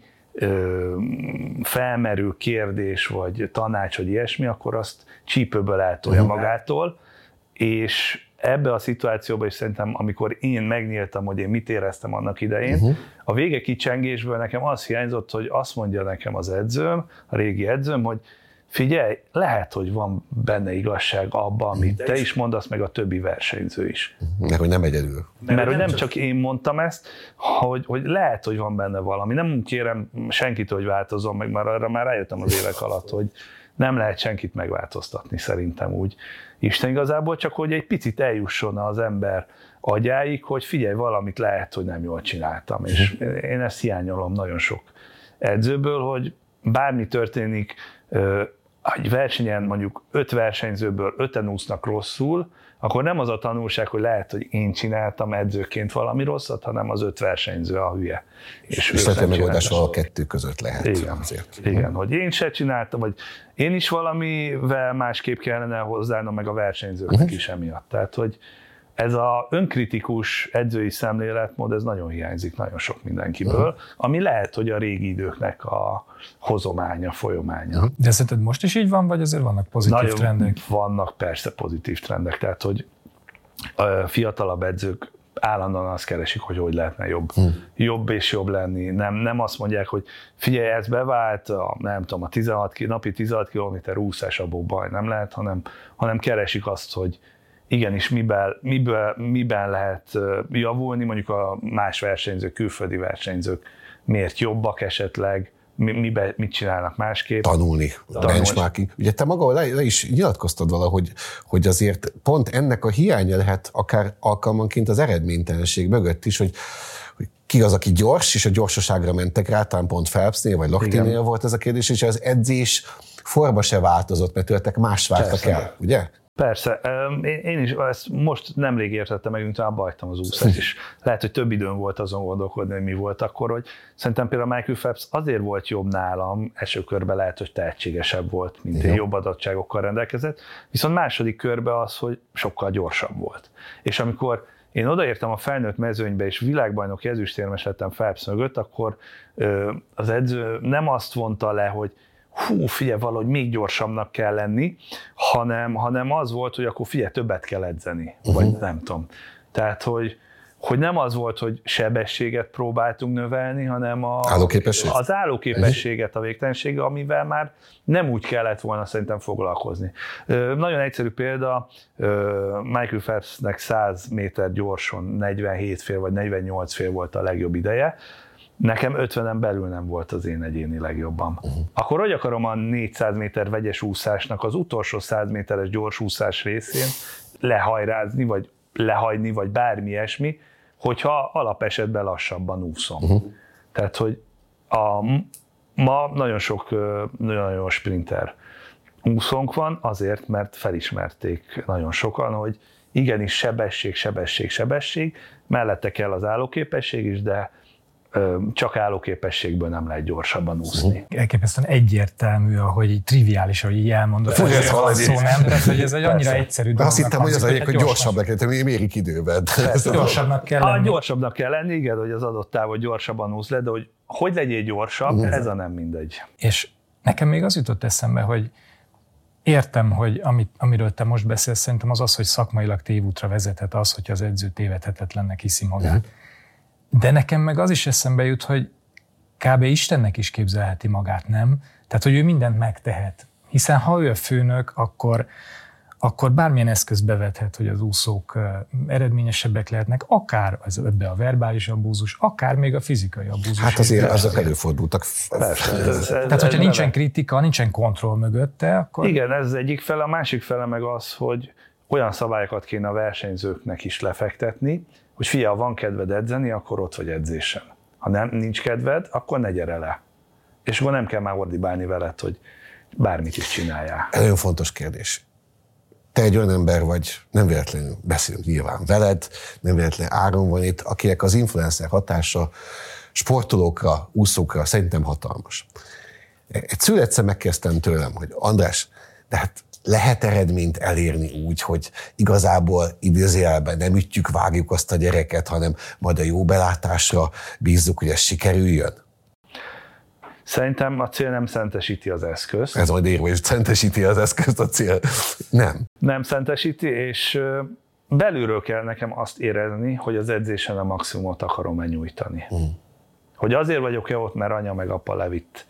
felmerül kérdés, vagy tanács, vagy ilyesmi, akkor azt csípőből eltolja magától, és ebbe a szituációban is szerintem, amikor én megnyíltam, hogy én mit éreztem annak idején, a vége kicsengésből nekem az hiányzott, hogy azt mondja nekem az edzőm, a régi edzőm, hogy figyelj, lehet, hogy van benne igazság abban, amit te is mondasz, meg a többi versenyző is. Mert hogy nem egyedül. Mert hogy nem csak én mondtam ezt, hogy lehet, hogy van benne valami. Nem kérem senkitől, hogy változom meg, mert arra már rájöttem az évek alatt, hogy nem lehet senkit megváltoztatni szerintem úgy. Isten igazából csak, hogy egy picit eljusson az ember agyáig, hogy figyelj, valamit lehet, hogy nem jól csináltam. És én ezt hiányolom nagyon sok edzőből, hogy bármi történik, egy versenyen mondjuk 5 versenyzőből 5-en úsznak rosszul, akkor nem az a tanulság, hogy lehet, hogy én csináltam edzőként valami rosszat, hanem az 5 versenyző a hülye. És lehet, hogy megoldás a 2 között lehet. Igen, hogy én se csináltam, vagy én is valamivel másképp kellene hozzáállnom, meg a versenyzőknek is emiatt. Tehát, hogy ez a önkritikus edzői szemléletmód, ez nagyon hiányzik nagyon sok mindenkiből, ami lehet, hogy a régi időknek a hozománya, folyamánya. De szerinted most is így van, vagy azért vannak pozitív trendek? Vannak persze pozitív trendek, tehát hogy a fiatalabb edzők állandóan azt keresik, hogy lehetne jobb és jobb lenni. Nem azt mondják, hogy figyelj, ez bevált, nem tudom, a napi 16 km úszás, abból baj nem lehet, hanem keresik azt, hogy igenis miben lehet javulni, mondjuk a más versenyzők, külföldi versenyzők miért jobbak esetleg, mit csinálnak másképp. Tanulni. Benchmarking. Ugye te maga le is nyilatkoztad valahogy, hogy azért pont ennek a hiánya lehet akár alkalmanként az eredménytelenség mögött is, hogy ki az, aki gyors, és a gyorsaságra mentek rá, talán pont Phelpsnél, vagy Lochte-nél volt ez a kérdés, és az edzés forma se változott, mert tőletek más vártak el, ugye? Persze, én is ezt most nemrég értettem meg, mint abba hagytam az úszást, és lehet, hogy több időm volt azon gondolkodni, hogy mi volt akkor, hogy szerintem például Michael Phelps azért volt jobb nálam, első körben lehet, hogy tehetségesebb volt, mint én, jobb adottságokkal rendelkezett, viszont második körben az, hogy sokkal gyorsabb volt. És amikor én odaértem a felnőtt mezőnybe, és világbajnoki ezüstérmes lettem Phelps mögött, akkor az edző nem azt mondta le, hogy figyelj, valahogy még gyorsabbnak kell lenni, hanem az volt, hogy akkor figyelj, többet kell edzeni, vagy nem tudom. Tehát, hogy nem az volt, hogy sebességet próbáltunk növelni, hanem az állóképességet a végtelensége, amivel már nem úgy kellett volna szerintem foglalkozni. Nagyon egyszerű példa, Michael Phelpsnek 100 méter gyorson 47 fél vagy 48 fél volt a legjobb ideje, nekem 50-en belül nem volt az én egyéni legjobban. Akkor hogy akarom a 400 méter vegyes úszásnak az utolsó 100 méteres gyors úszás részén lehajrázni, vagy lehagyni, vagy bármi ilyesmi, hogyha alapesetben lassabban úszom. Tehát, hogy ma nagyon sok nagyon jó sprinter úszónk van, azért, mert felismerték nagyon sokan, hogy igenis sebesség, mellette kell az állóképesség is, de csak állóképességből nem lehet gyorsabban úszni. Elképesztően egyértelmű, ahogy triviális, ahogy így elmondod. Ez szó nem, tehát hogy ez egy annyira egyszerű dolog. Azt hittem, hogy az egyik, hogy gyorsabbnak kell lenni, mérik időben. Gyorsabbnak kell lenni. Gyorsabbnak kell lenni, igen, hogy az adott távol gyorsabban úsz le, de hogy legyél gyorsabb, ez a nem mindegy. És nekem még az jutott eszembe, hogy értem, hogy amiről te most beszélsz, szerintem az, hogy szakmailag tévútra vezethet az, hogy az edző tévedhetetlennek hiszi magát. De nekem meg az is eszembe jut, hogy kb. Istennek is képzelheti magát, nem? Tehát, hogy ő mindent megtehet. Hiszen ha ő a főnök, akkor bármilyen eszköz bevethet, hogy az úszók eredményesebbek lehetnek, akár ebbe a verbális abúzus, akár még a fizikai abúzus. Hát azért azok előfordultak. Tehát, hogyha nincsen kritika, nincsen kontroll mögötte, akkor... Igen, ez egyik fele, a másik fele meg az, hogy olyan szabályokat kéne a versenyzőknek is lefektetni, hogy figyelj, ha van kedved edzeni, akkor ott vagy edzésen. Ha nincs kedved, akkor ne gyere le. És akkor nem kell már ordibálni veled, hogy bármit is csináljál. Ez nagyon fontos kérdés. Te egy olyan ember vagy, nem véletlenül beszélünk nyilván veled, nem véletlenül Áron van itt, akinek az influencer hatása sportolókra, úszókra szerintem hatalmas. Egy születszer megkezdtem tőlem, hogy András, de hát lehet eredményt elérni úgy, hogy igazából idézőjelben nem ütjük, vágjuk azt a gyereket, hanem majd a jó belátásra bízzuk, hogy ez sikerüljön? Szerintem a cél nem szentesíti az eszközt. Ez majd érve, hogy szentesíti az eszközt a cél. Nem. Nem szentesíti, és belülről kell nekem azt érezni, hogy az edzésen a maximumot akarom nyújtani. Hogy azért vagyok ott, mert anya meg apa levitt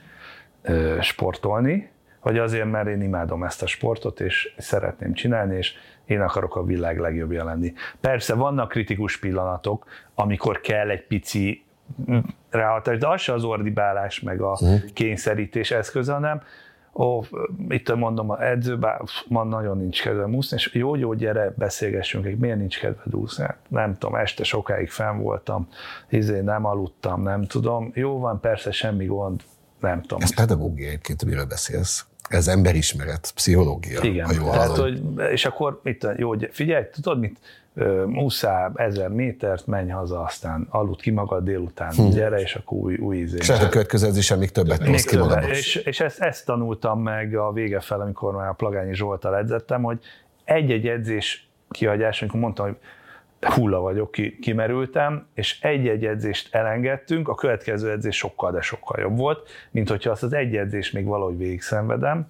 sportolni, vagy azért, mert én imádom ezt a sportot, és szeretném csinálni, és én akarok a világ legjobbja lenni. Persze vannak kritikus pillanatok, amikor kell egy pici ráhatás, de az se az ordibálás, meg a kényszerítés eszköze, hanem itt mondom, az edzőben ma nagyon nincs kedve úszni, és jó, gyere, beszélgessünk, miért nincs kedved úszni? Nem tudom, este sokáig fenn voltam, nem aludtam, nem tudom. Jó van, persze, semmi gond, nem tudom. Ez pedagógia egyébként, miről beszélsz? Ez emberismeret, pszichológia. Igen, tehát, és akkor jó, figyelj, tudod mit? Úszál 1000 métert, menj haza, aztán aludd ki magad délután, gyere, és akkor új izé. És a következő edzésen még többet tudsz ki magadból. És ezt tanultam meg a vége fel, amikor már a Plagányi Zsolttal edzettem, hogy egy-egy edzés kihagyás, amikor mondtam, hogy hulla vagyok, kimerültem, és egy-egy edzést elengedtünk, a következő edzés sokkal, de sokkal jobb volt, mint hogyha azt az egy edzést még valahogy végig szenvedem,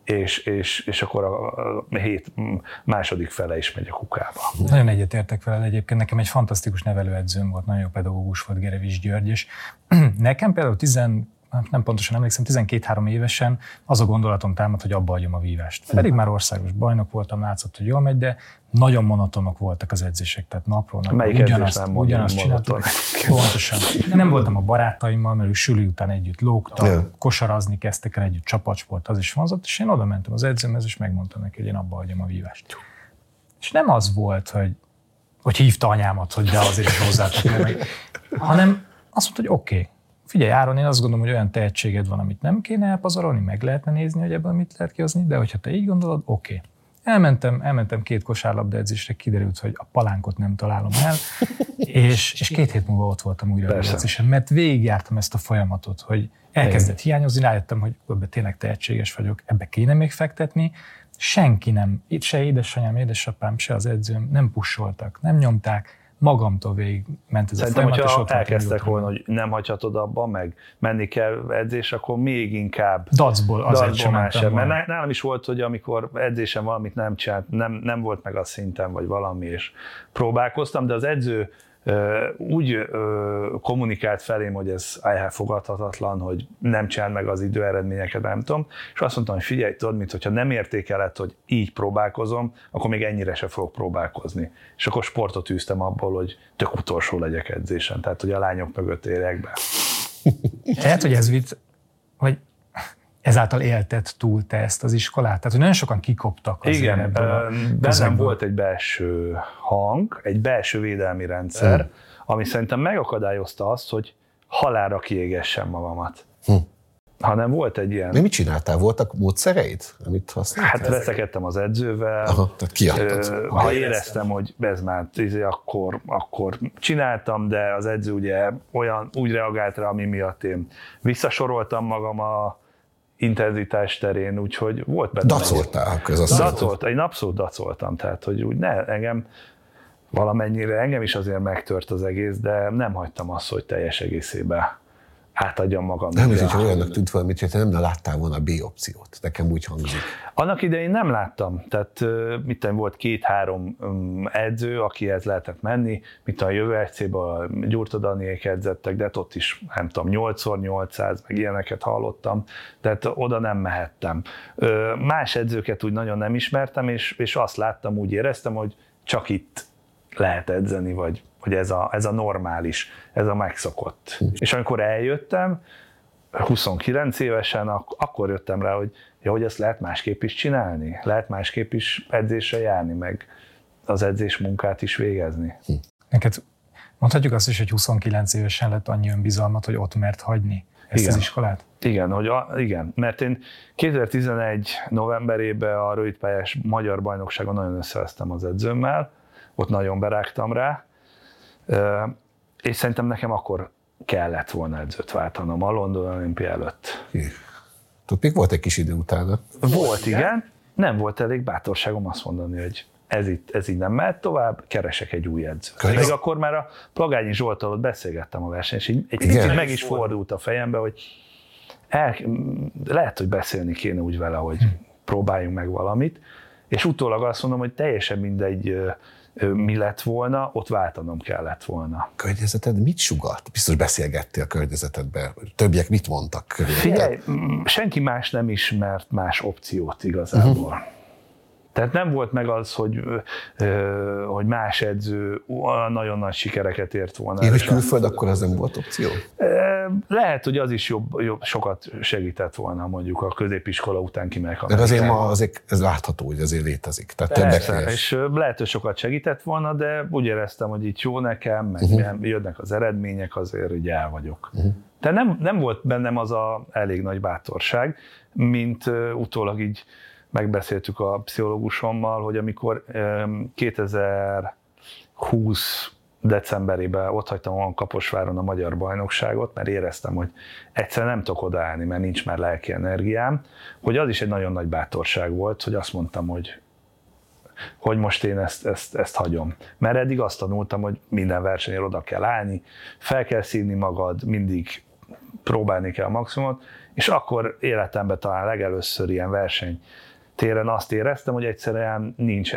és akkor a hét második fele is megy a kukába. Nagyon egyetértek veled egyébként, nekem egy fantasztikus nevelőedzőm volt, nagyon jó pedagógus volt, Gerevics György, és nekem például nem pontosan emlékszem, 12-3 évesen az a gondolatom támad, hogy abba hagyom a vívást. Pedig már országos bajnok voltam, látszott, hogy jól megy, de nagyon monotonok voltak az edzések, tehát napról napra ugyanazt csináltuk. Pontosan. Nem voltam a barátaimmal, mert ők suli után együtt lógtak, kosarazni kezdtek el együtt, csapatsport, az is vonzott, és én oda mentem az edzőmhez, és megmondtam neki, hogy én abba hagyom a vívást. És nem az volt, hogy hívta anyámat, hogy de azért is hozzátok meg, hanem azt mondta, hogy oké. Figyelj, Áron, én azt gondolom, hogy olyan tehetséged van, amit nem kéne elpazarolni, meg lehetne nézni, hogy ebből mit lehet kihozni, de hogyha te így gondolod, oké. Elmentem 2 kosárlabda edzésre, kiderült, hogy a palánkot nem találom el, és 2 hét múlva ott voltam újra az edzésen, mert végigjártam ezt a folyamatot, hogy elkezdett hiányozni, rájöttem, hogy ebbe tényleg tehetséges vagyok, ebbe kéne még fektetni. Senki nem, itt se édesanyám, édesapám, se az edzőm nem pusoltak, nem nyomták, magamtól végig ment ez a folyamat, és ott elkezdtek volna, hogy nem hagyhatod abba, meg menni kell edzés, akkor még inkább dacból azért sem mentem. Mert nálam is volt, hogy amikor edzésen valamit nem csinált, nem volt meg a szinten, vagy valami, és próbálkoztam, de az edző úgy kommunikált felém, hogy ez elfogadhatatlan, hogy nem csinál meg az időeredményeket, nem tudom, és azt mondtam, hogy figyelj, tudod, mintha nem értékeled, hogy így próbálkozom, akkor még ennyire se fogok próbálkozni. És akkor sportot űztem abból, hogy tök utolsó legyek edzésen, tehát hogy a lányok mögött érjek be. Lehet, hogy ez vicc, vagy ezáltal élted túl te ezt az iskolát? Tehát, hogy nagyon sokan kikoptak azért. Igen, bennem volt egy belső hang, egy belső védelmi rendszer, ami szerintem megakadályozta azt, hogy halálra kiégessem magamat. Hanem volt egy ilyen... Mi mit csináltál? Voltak módszereid, amit használtál? Hát veszekedtem az edzővel. Aha, tehát kiadtad. Ha éreztem, hogy ez már akkor csináltam, de az edző ugye úgy reagált rá, ami miatt én visszasoroltam magam a intenzitás terén, úgyhogy volt benne. Dacoltál? Én abszolút dacoltam, tehát hogy úgy engem valamennyire, engem is azért megtört az egész, de nem hagytam azt, hogy teljes egészében átadjam magam. Nem, hogyha olyannak tűnt valamit, hogy te nem láttál volna a B opciót. Nekem úgy hangzik. Annak idején nem láttam. Tehát volt 2-3 edző, akihez lehetett menni, mint a Jövő FC-ben Gyurta Daniék edzettek, de ott is, nem tudom, 8x800, meg ilyeneket hallottam, tehát oda nem mehettem. Más edzőket úgy nagyon nem ismertem, és azt láttam, úgy éreztem, hogy csak itt lehet edzeni, vagy ez a normális, ez a megszokott. És amikor eljöttem, 29 évesen, akkor jöttem rá, hogy ezt lehet másképp is csinálni, lehet másképp is edzésre járni, meg az edzés munkát is végezni. Neked mondhatjuk azt is, hogy 29 évesen lett annyi önbizalmat, hogy ott mert hagyni ezt az iskolát? Igen, mert én 2011 novemberében a rövidpályás magyar bajnokságon nagyon összevesztem az edzőmmel, ott nagyon berágtam rá, és szerintem nekem akkor kellett volna edzőt váltanom a London Olimpia előtt. Tudod, még volt egy kis idő utána? Volt, igen. Nem volt elég bátorságom azt mondani, hogy ez így nem mehet tovább, keresek egy új edzőt. Még akkor már a Plagányi Zsolttal ott beszélgettem a versenyen, és egy picit meg is fordult a fejembe, hogy lehet, hogy beszélni kéne úgy vele, hogy próbáljunk meg valamit, és utólag azt mondom, hogy teljesen mindegy, mi lett volna, ott váltanom kellett volna. A környezeted mit sugalt? Biztos beszélgettél a környezetedben. Többiek mit mondtak? Figyelj, senki más nem ismert más opciót igazából. Tehát nem volt meg az, hogy más edző nagyon nagy sikereket ért volna. Én, hogy külföld, akkor az nem volt opció? Lehet, hogy az is sokat segített volna, mondjuk a középiskola után kimegyek Amerikába. De azért ez látható, hogy azért létezik. Tehát persze, és lehet, hogy sokat segített volna, de úgy éreztem, hogy itt jó nekem, meg jönnek az eredmények, azért így el vagyok. De nem volt bennem az a elég nagy bátorság, mint utólag így megbeszéltük a pszichológusommal, hogy amikor 2020 decemberében otthagytam olyan Kaposváron a magyar bajnokságot, mert éreztem, hogy egyszerűen nem tudok odaállni, mert nincs már lelki energiám, hogy az is egy nagyon nagy bátorság volt, hogy azt mondtam, hogy most én ezt hagyom. Mert eddig azt tanultam, hogy minden versenyen oda kell állni, fel kell szívni magad, mindig próbálni kell a maximumot, és akkor életemben talán legelőször ilyen versenytéren azt éreztem, hogy egyszerűen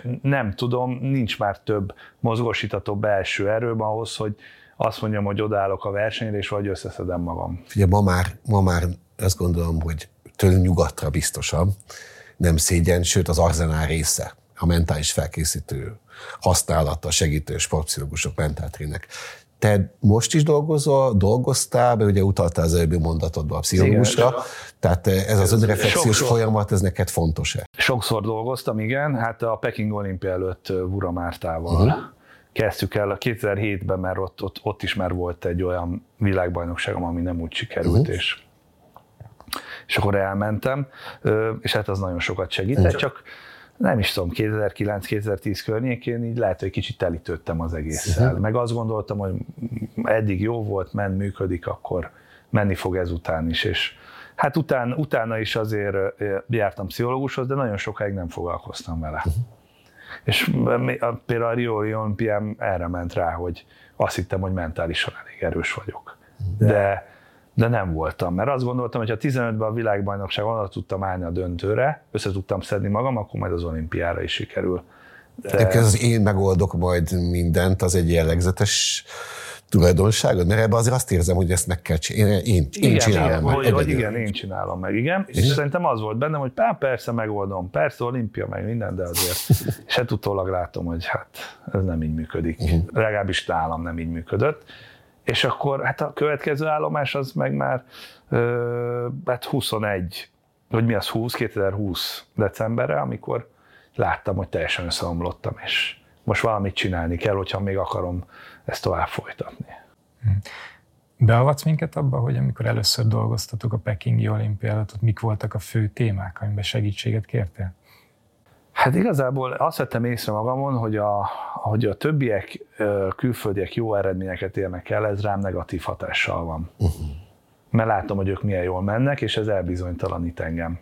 nincs már több mozgósítató belső erőm ahhoz, hogy azt mondjam, hogy odaállok a versenyre, és vagy összeszedem magam. Ugye ma már azt gondolom, hogy tőlünk nyugatra biztosan nem szégyen, sőt az arzenál része, a mentális felkészítő használata, segítő sportpszichológusok, mentáltrének. Te most is dolgoztál, mert ugye utaltál az előbbi mondatodban a pszichológusra, tehát ez az önreflexiós folyamat, ez neked fontos-e? Sokszor dolgoztam, igen, hát a Peking olimpia előtt Vura Mártával kezdtük el 2007-ben, mert ott is már volt egy olyan világbajnokságom, ami nem úgy sikerült, és akkor elmentem, és hát az nagyon sokat segített, csak nem is tudom, 2009-2010 környékén így lehet, hogy kicsit telítődtem az egésszel. Meg azt gondoltam, hogy eddig jó volt, működik, akkor menni fog ezután is. És hát utána is azért jártam pszichológushoz, de nagyon sokáig nem foglalkoztam vele. És például a Rio olimpián erre ment rá, hogy azt hittem, hogy mentálisan elég erős vagyok. De nem voltam, mert azt gondoltam, hogy ha 15-ben a világbajnokságon oda tudtam állni a döntőre, össze tudtam szedni magam, akkor majd az olimpiára is sikerül. Ez az én megoldok majd mindent, az egy jellegzetes tulajdonságod, mert ebben azért azt érzem, hogy ezt meg kell csinálni. Én csinálom meg. Igen, én csinálom meg, igen. És szerintem az volt bennem, hogy persze megoldom, persze olimpia, meg minden, de azért. És hát utólag látom, hogy hát ez nem így működik. Legalábbis nálam nem így működött. És akkor hát a következő állomás az meg már 21, hogy mi az 2020 decemberre, amikor láttam, hogy teljesen összeomlottam, és most valamit csinálni kell, hogyha még akarom ezt tovább folytatni. Beavatsz minket abba, hogy amikor először dolgoztatok a Pekingi olimpia előtt, mik voltak a fő témák, amiben segítséget kértél? Hát igazából azt vettem észre magamon, hogy a többiek, külföldiek jó eredményeket érnek el, ez rám negatív hatással van. Mert látom, hogy ők milyen jól mennek, és ez elbizonytalanít engem.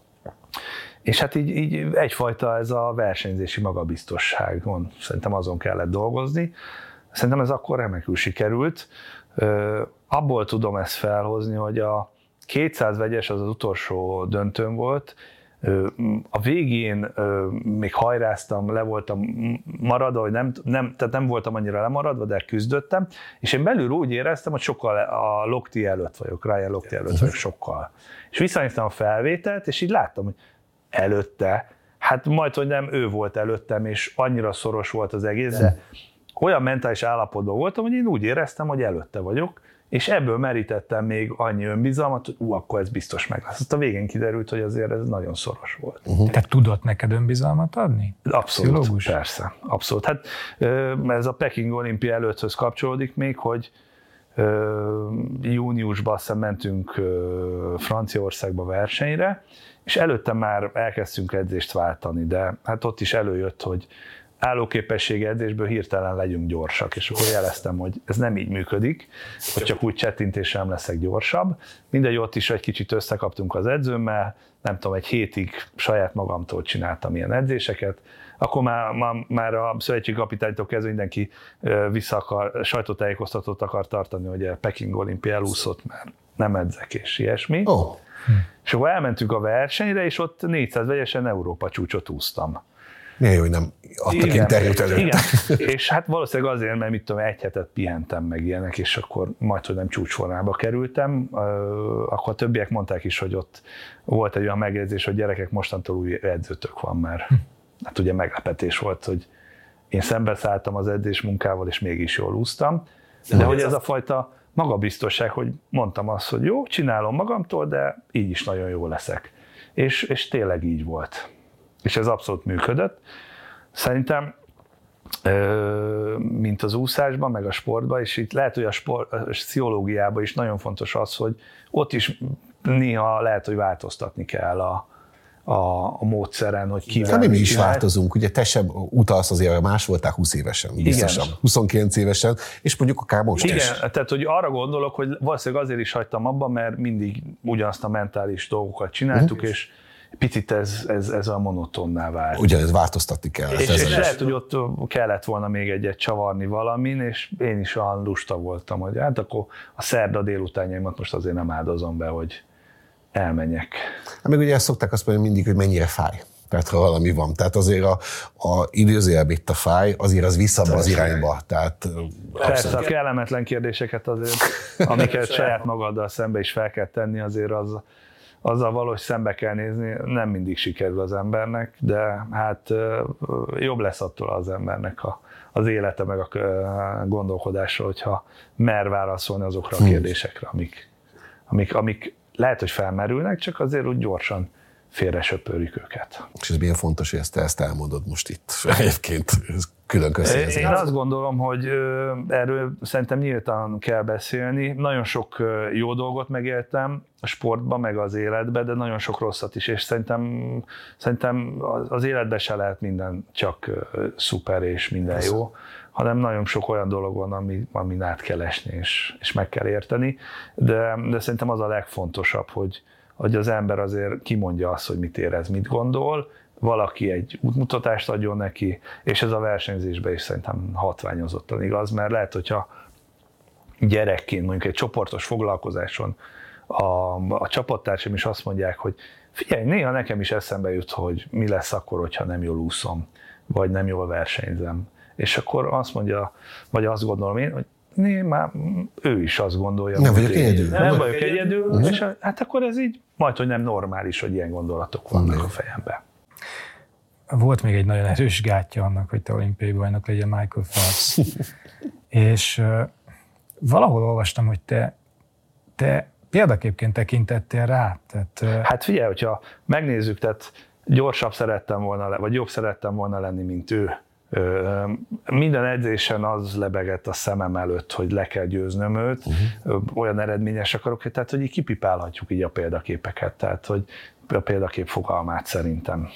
És hát így egyfajta ez a versenyzési magabiztosságon, szerintem azon kellett dolgozni. Szerintem ez akkor remekül sikerült. Abból tudom ezt felhozni, hogy a 200 vegyes az utolsó döntőn volt. A végén még hajráztam, le voltam maradva, hogy tehát nem voltam annyira lemaradva, de küzdöttem, és én belül úgy éreztem, hogy sokkal a Lokti előtt vagyok, Ryan Lokti előtt vagyok sokkal. És visszanéztem a felvételt, és így láttam, hogy előtte, hát majd, hogy nem ő volt előttem, és annyira szoros volt az egész, de olyan mentális állapotban voltam, hogy én úgy éreztem, hogy előtte vagyok, és ebből merítettem még annyi önbizalmat, hogy akkor ez biztos meg lesz. Azt a végén kiderült, hogy azért ez nagyon szoros volt. Te tudott neked önbizalmat adni? Abszolút, persze. Abszolút. Hát ez a Peking olimpia előtthöz kapcsolódik még, hogy júniusban aztán mentünk Franciaországba versenyre, és előtte már elkezdtünk edzést váltani, de hát ott is előjött, hogy állóképességi edzésből hirtelen legyünk gyorsak, és akkor jeleztem, hogy ez nem így működik, hogy csak úgy csettintéssel nem leszek gyorsabb. Mindegy, ott is egy kicsit összekaptunk az edzőmmel, nem tudom, egy hétig saját magamtól csináltam ilyen edzéseket, akkor már a szövetségi kapitánytól kezdve mindenki sajtótájékoztatót akar tartani, hogy a Peking olimpia elúszott, mert nem edzek és ilyesmi. És akkor elmentünk a versenyre, és ott 400 vegyesen Európa csúcsot úsztam. Milyen jó, hogy nem adtak interjút előtt. Igen, és hát valószínűleg azért, mert mit tudom, egy hetet pihentem meg ilyenek, és akkor majd, hogy nem csúcsformába kerültem, akkor a többiek mondták is, hogy ott volt egy olyan megjegyzés, hogy gyerekek, mostantól új edzőtök van, mert hát ugye meglepetés volt, hogy én szembeszálltam az edzés munkával, és mégis jól úsztam. De hogy ez a fajta magabiztosság, hogy mondtam azt, hogy jó, csinálom magamtól, de így is nagyon jó leszek. És tényleg így volt. És ez abszolút működött. Szerintem, mint az úszásban, meg a sportban, és itt lehet, hogy a pszichológiában is nagyon fontos az, hogy ott is néha lehet, hogy változtatni kell a módszeren, hogy kivel. Mi is változunk, ugye te sem utalsz azért, más voltál 20 évesen, biztosan, 29 évesen, és mondjuk akár most igen, is. Igen, tehát hogy arra gondolok, hogy valószínűleg azért is hagytam abba, mert mindig ugyanazt a mentális dolgokat csináltuk, és picit ez a monotonná vált. Ugyanez változtatni kell. És lehet, hogy ott kellett volna még egyet csavarni valamin, és én is olyan lusta voltam, hogy hát akkor a szerda délutánjaimat most azért nem áldozom be, hogy elmenjek. Hát meg ugye ezt szokták azt mondani mindig, hogy mennyire fáj. Tehát ha valami van. Tehát azért a időzőjelben itt a fáj, azért az vissza az irányba. Tehát, persze, a kellemetlen kérdéseket azért, amiket saját magaddal szembe is fel kell tenni, azért azzal valahogy szembe kell nézni, nem mindig sikerül az embernek, de hát jobb lesz attól az embernek az élete, meg a gondolkodása, hogyha mer válaszolni azokra a kérdésekre, amik lehet, hogy felmerülnek, csak azért úgy gyorsan félre söpörjük őket. És ez milyen fontos, hogy ezt elmondod most itt. Egyébként külön köszönöm. Én azt gondolom, hogy erről szerintem nyíltan kell beszélni. Nagyon sok jó dolgot megéltem a sportban, meg az életben, de nagyon sok rosszat is, és szerintem az életben se lehet minden csak szuper és minden jó, hanem nagyon sok olyan dolog van, amin át kell esni és meg kell érteni, de szerintem az a legfontosabb, hogy az ember azért kimondja azt, hogy mit érez, mit gondol, valaki egy útmutatást adjon neki, és ez a versenyzésben is szerintem hatványozottan igaz, mert lehet, hogyha gyerekként mondjuk egy csoportos foglalkozáson a csapattársaim is azt mondják, hogy figyelj, néha nekem is eszembe jut, hogy mi lesz akkor, hogyha nem jól úszom, vagy nem jól versenyzem. És akkor azt mondja, vagy azt gondolom én, hogy már ő is azt gondolja. Nem vagyok egyedül. Nem vagyok egyedül, és hát akkor ez így majdhogy nem normális, hogy ilyen gondolatok vannak a fejemben. Volt még egy nagyon erős gátja annak, hogy te olimpiai bajnok legyen, Michael Phelps. És valahol olvastam, hogy te példaképként tekintettél rá. Tehát, hát figyelj, hogyha megnézzük, tehát gyorsabb szerettem volna, vagy jobb szerettem volna lenni, mint ő. Minden edzésen az lebegett a szemem előtt, hogy le kell győznöm őt, olyan eredményes akarok, tehát hogy így kipipálhatjuk így a példaképeket, tehát hogy a példakép fogalmát szerintem.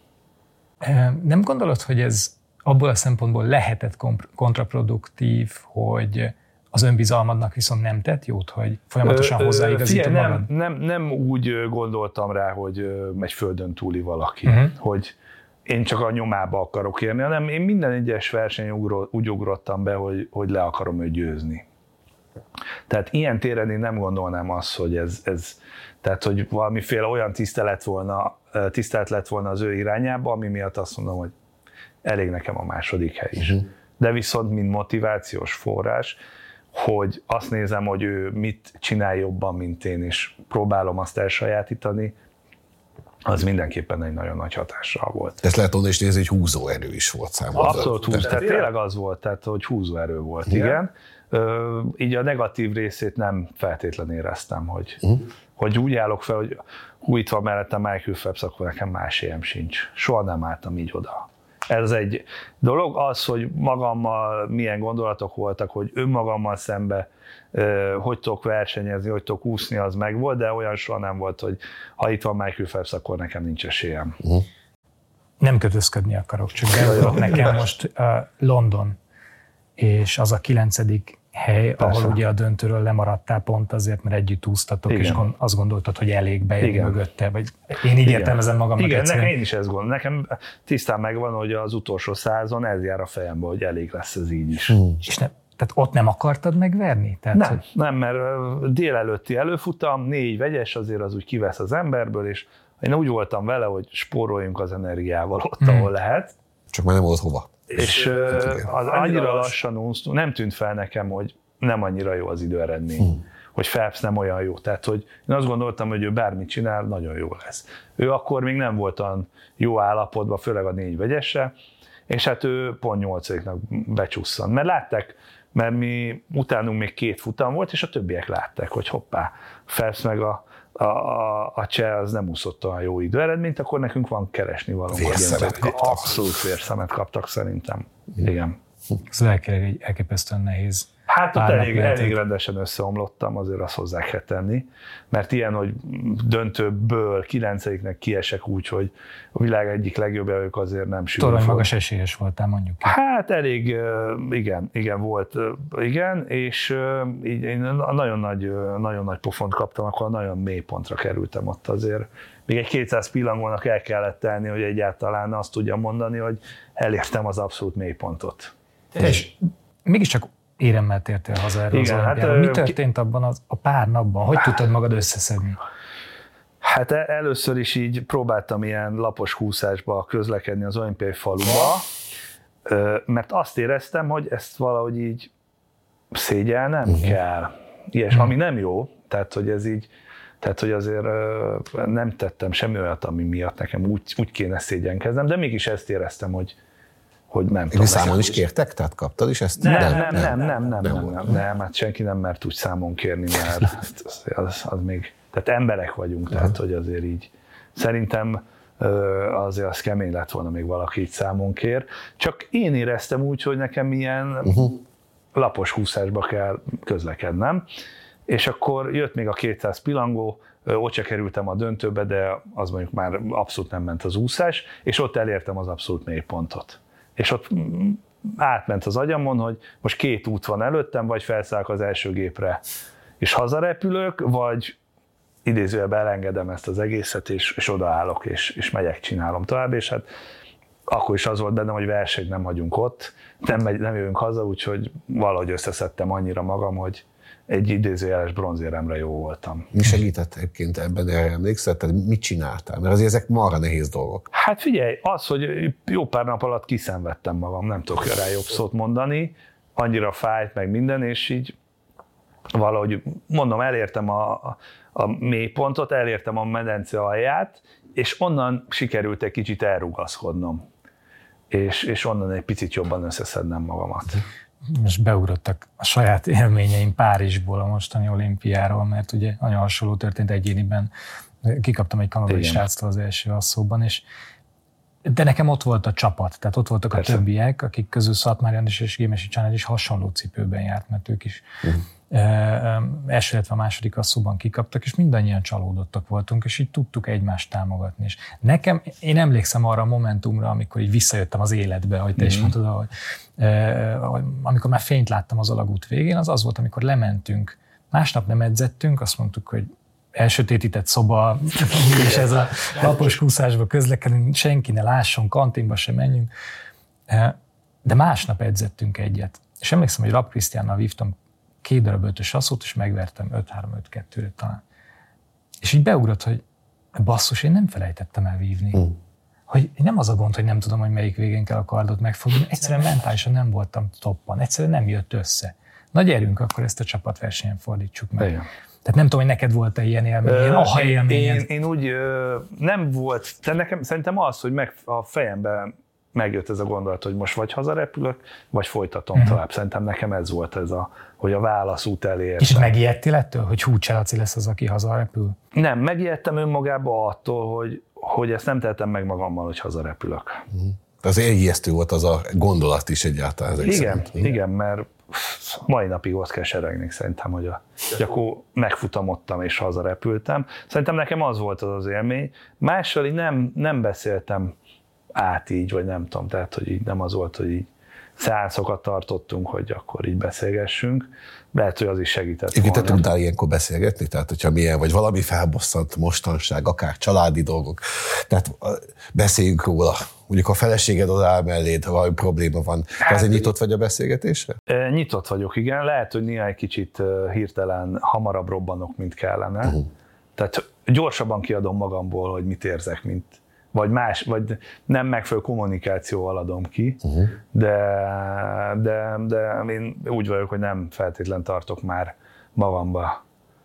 Nem gondolod, hogy ez abból a szempontból lehetett kontraproduktív, hogy az önbizalmadnak viszont nem tett jót, hogy folyamatosan hozzáigazítod magad? Nem úgy gondoltam rá, hogy egy földön túli valaki, hogy én csak a nyomába akarok érni, hanem én minden egyes verseny úgy ugrottam be, hogy le akarom őt győzni. Tehát ilyen téren én nem gondolnám azt, hogy ez tehát, hogy valamiféle olyan tisztelet lett volna az ő irányába, ami miatt azt mondom, hogy elég nekem a második hely is. De viszont, mint motivációs forrás, hogy azt nézem, hogy ő mit csinál jobban, mint én, és próbálom azt elsajátítani, az mindenképpen egy nagyon nagy hatással volt. Ezt lehet onnan is nézni, hogy húzóerő is volt számomra. Abszolút húzó, tehát tényleg az volt, tehát hogy húzóerő volt, igen. Így a negatív részét nem feltétlenül éreztem, hogy úgy állok fel, hogy itt van mellettem Michael Phelps, akkor nekem más éjem sincs. Soha nem álltam így oda. Ez egy dolog, az, hogy magammal milyen gondolatok voltak, hogy önmagammal szembe hogy tudok versenyezni, hogy tudok úszni, az meg volt, de olyan soha nem volt, hogy ha itt van Michael Phelps, akkor nekem nincs esélyem. Nem kötözködni akarok, csak beadott nekem most London, és az a 9. hely, persze, ahol ugye a döntőről lemaradtál pont azért, mert együtt úsztatok, igen, és azt gondoltad, hogy elég bejön mögötte, vagy én így értelmezem magamnak. Igen, nekem én is ezt gondolom. Nekem tisztán megvan, hogy az utolsó százon ez jár a fejembe, hogy elég lesz ez így is. És tehát ott nem akartad megverni? Tehát, nem, mert délelőtti előfutam, 4 vegyes, azért az úgy kivesz az emberből, és én úgy voltam vele, hogy spóroljunk az energiával ott, ahol lehet. Csak már nem volt hova. És az annyira lassan úsztunk, nem tűnt fel nekem, hogy nem annyira jó az időeredmény. hogy Phelps nem olyan jó. Tehát, hogy én azt gondoltam, hogy ő bármit csinál, nagyon jó lesz. Ő akkor még nem volt olyan jó állapotban, főleg a 4 vegyesre, és hát ő pont 8-nak becsusszant. Mert látták, mert mi utánunk még 2 futam volt, és a többiek látták, hogy hoppá, Phelps meg a cseh az nem úszott olyan jó időeredményt, akkor nekünk van keresni való. Vérszemet kaptak. Abszolút vérszemet kaptak szerintem. Igen. Ez lelkileg egy elképesztően nehéz. Hát ott elég rendesen összeomlottam, azért azt hozzá kell tenni, mert ilyen, hogy döntőből 9-nek kiesek úgy, hogy a világ egyik legjobb ők azért nem sűrű. Torony magas esélyes voltál, mondjuk. Hát elég, igen volt, igen, és így én nagyon nagy pofont kaptam, akkor nagyon mély pontra kerültem ott azért. Még egy 200 pillangónak el kellett tenni, hogy egyáltalán azt tudjam mondani, hogy elértem az abszolút mélypontot. És mégiscsak éremmel tértél haza erről az olimpiáról. Mi történt abban a pár napban? Hogy tudtad magad összeszedni? Hát először is így próbáltam ilyen lapos húszásba közlekedni az olimpiai faluba, mert azt éreztem, hogy ezt valahogy így szégyelnem kell. Ilyes, ami nem jó, tehát hogy ez így, tehát hogy azért nem tettem semmi olyat, ami miatt nekem úgy kéne szégyenkeznem, de mégis ezt éreztem, hogy nem tudom. Számon is kértek? Tehát kaptad is ezt? Nem, hát senki nem mert úgy számon kérni, mert az még, tehát emberek vagyunk, tehát hogy azért így. Szerintem azért az kemény lett volna, még valaki így számon kér. Csak én éreztem úgy, hogy nekem ilyen lapos húszásba kell közlekednem, és akkor jött még a 200 pillangó, ott se kerültem a döntőbe, de az mondjuk már abszolút nem ment az úszás, és ott elértem az abszolút mélypontot. És ott átment az agyamon, hogy most 2 út van előttem, vagy felszállok az első gépre, és hazarepülök, vagy idézőjelben elengedem ezt az egészet, és odaállok, és megyek, csinálom tovább, és hát akkor is az volt bennem, hogy verseny nem hagyunk ott, nem jövünk haza, úgyhogy valahogy összeszedtem annyira magam, hogy egy idézőjeles bronzéremre jó voltam. Mi segített egyébként ebben, erre emlékszel? Tehát mit csináltál? Mert azért ezek marha nehéz dolgok. Hát figyelj, az, hogy jó pár nap alatt kiszenvedtem magam, nem tudok rá jobb szót mondani, annyira fájt meg minden, és így valahogy mondom, elértem a mélypontot, elértem a medence alját, és onnan sikerült egy kicsit elrugaszkodnom, és onnan egy picit jobban összeszednem magamat. Most beugrottak a saját élményeim Párizsból a mostani olimpiáról, mert ugye nagyon hasonló történt egyéniben. Kikaptam egy kanadai sráctól az első asszóban, de nekem ott volt a csapat, tehát ott voltak persze a többiek, akik közül Szatmár Jandis és Gémesi Csánál is hasonló cipőben járt, mert ők is első, illetve a második asszóban kikaptak, és mindannyian csalódottak voltunk, és így tudtuk egymást támogatni. És nekem, én emlékszem arra a momentumra, amikor így visszajöttem az életbe, ahogy te is mondtad, amikor már fényt láttam az alagút végén, az volt, amikor lementünk. Másnap nem edzettünk, azt mondtuk, hogy elsötétített szoba, és ez a lapos kúszásba közlekedünk, senki ne lásson, kantinba sem menjünk. De másnap edzettünk egyet. És emlékszem, hogy Rapp Krisztiánnal vívtam 2 darab 5-ös asszót, és megvertem 5-3-5-2-re talán. És így beugrott, hogy basszus, én nem felejtettem el vívni. Hogy nem az a gond, hogy nem tudom, hogy melyik végén kell a kardot megfogni, egyszerűen mentálisan nem voltam toppan, egyszerűen nem jött össze. Na gyerünk, akkor ezt a csapatversenyen fordítsuk meg. Igen. Tehát nem tudom, hogy neked volt-e ilyen élményed, Én úgy nem volt, de nekem szerintem az, hogy a fejemben megjött ez a gondolat, hogy most vagy hazarepülök, vagy folytatom tovább. Szerintem nekem ez volt hogy a válaszút elértem. És megijedtél ettől, hogy Cselaci lesz az, aki hazarepül? Nem, megijedtem önmagában attól, hogy ezt nem tehetem meg magammal, hogy hazarepülök. Azért ijesztő volt az a gondolat is egyáltalán. Igen, mert mai napig ott kell seregni szerintem, hogy akkor megfutamodtam és hazarepültem. Szerintem nekem az volt az élmény. Mással így nem beszéltem át így, vagy nem tudom, tehát hogy így nem az volt, hogy így szeánszokat tartottunk, hogy akkor így beszélgessünk. Lehet, hogy az is segített volna. Te tudtál ilyenkor beszélgetni? Tehát, hogyha milyen, vagy valami felbosszant mostanság, akár családi dolgok, tehát beszéljünk róla. Mondjuk a feleséged odaáll melléd, ha valami probléma van. Hát, azért nyitott vagy a beszélgetésre? Nyitott vagyok, igen. Lehet, hogy néha egy kicsit hirtelen hamarabb robbanok, mint kellene. Tehát gyorsabban kiadom magamból, hogy mit érzek, vagy nem megfelelő kommunikációval adom ki, de én úgy vagyok, hogy nem feltétlen tartok már magamba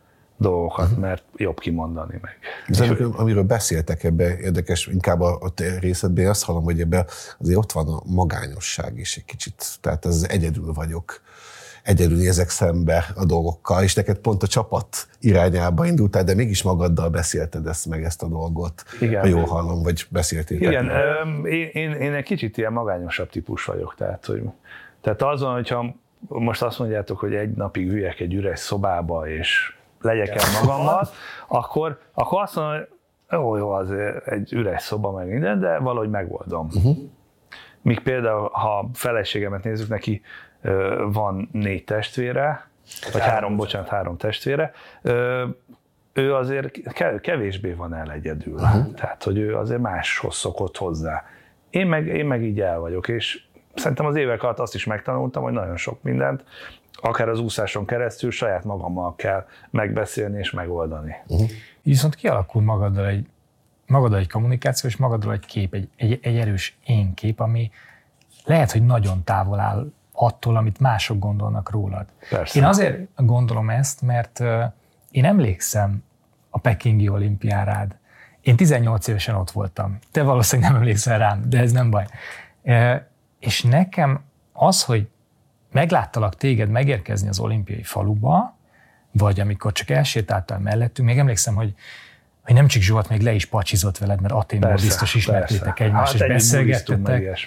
dolgokat, mert jobb kimondani meg. Amiről beszéltek ebben, érdekes, inkább a részletben azt hallom, hogy ebben azért ott van a magányosság is egy kicsit. Tehát ez egyedül vagyok. Egyedül nézek szembe a dolgokkal, és neked pont a csapat irányába indultál, de mégis magaddal beszélted ezt a dolgot. Igen. Ha jól hallom, vagy beszéltétek. Igen, én egy kicsit ilyen magányosabb típus vagyok. Tehát azon, hogyha most azt mondjátok, hogy egy napig üljek egy üres szobába, és legyek el magammal, akkor azt mondom, hogy jó, azért egy üres szoba meg minden, de valahogy megoldom. Míg például, ha feleségemet nézzük, neki van 4 testvére, vagy 3 testvére, ő azért kevésbé van el egyedül. Tehát, hogy ő azért máshoz szokott hozzá. Én meg így el vagyok, és szerintem az évek alatt azt is megtanultam, hogy nagyon sok mindent, akár az úszáson keresztül saját magammal kell megbeszélni és megoldani. Viszont kialakul magaddal egy kommunikáció, és magaddal egy kép, egy erős én kép, ami lehet, hogy nagyon távol áll attól, amit mások gondolnak rólad. Persze. Én azért gondolom ezt, mert én emlékszem a pekingi olimpián rád. Én 18 évesen ott voltam. Te valószínűleg nem emlékszel rám, de ez nem baj. És nekem az, hogy megláttalak téged megérkezni az olimpiai faluba, vagy amikor csak elsétáltál mellettünk, még emlékszem, hogy nem csak Zsolt még le is pacsizott veled, mert Athénból biztos ismertétek egymást, és beszélgettetek.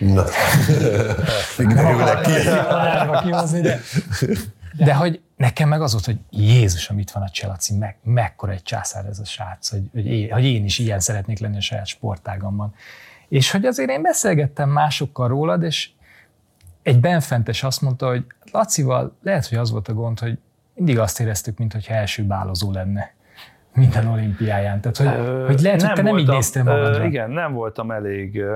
De hogy nekem meg az volt, hogy Jézusom, itt van a Cselaci, mekkora egy császár ez a srác, hogy én is ilyen szeretnék lenni a saját sportágamban. És hogy azért én beszélgettem másokkal rólad, és egy benfentes azt mondta, hogy Lacival lehet, hogy az volt a gond, hogy mindig azt éreztük, mintha első bálozó lenne minden olimpiáján. Tehát, hogy lehet, hogy te nem így néztél magadra. Igen, nem voltam elég,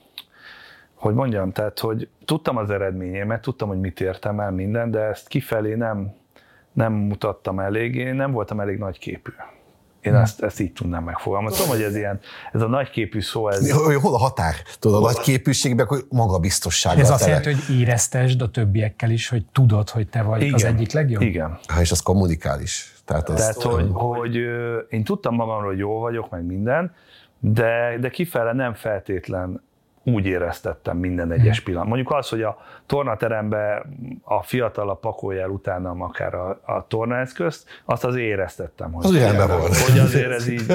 hogy mondjam, tehát, hogy tudtam az eredményemet, tudtam, hogy mit értem el minden, de ezt kifelé nem mutattam eléggé, nem voltam elég nagyképű. Én ezt így tudnám megfogalmazni. Tudom, hogy ez a nagyképű szó... Hol a határ? Tudod, a nagyképűségben, hogy magabiztossággal. Ez azt jelenti, hogy éreztesd a többiekkel is, hogy tudod, hogy te vagy az egyik legjobb? Igen. És az kommunikál is. Tehát hogy én tudtam magamról, hogy jól vagyok, meg minden, de kifele nem feltétlen úgy éreztettem minden egyes pillanat. Mondjuk az, hogy a tornaterembe a fiatalabb pakolja el utánam akár a tornaeszközt, azt azért éreztettem, hogy azért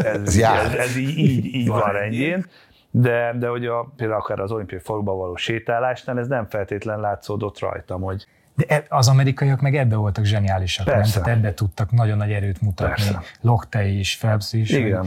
ez így van rendjén, de hogy például akár az olimpiai faluba való sétálásnál ez nem feltétlen látszódott rajtam, hogy... De az amerikaiak meg ebbe voltak zseniálisak, nem? Tehát ebbe tudtak nagyon nagy erőt mutatni. Lochte is, Phelps is. Igen.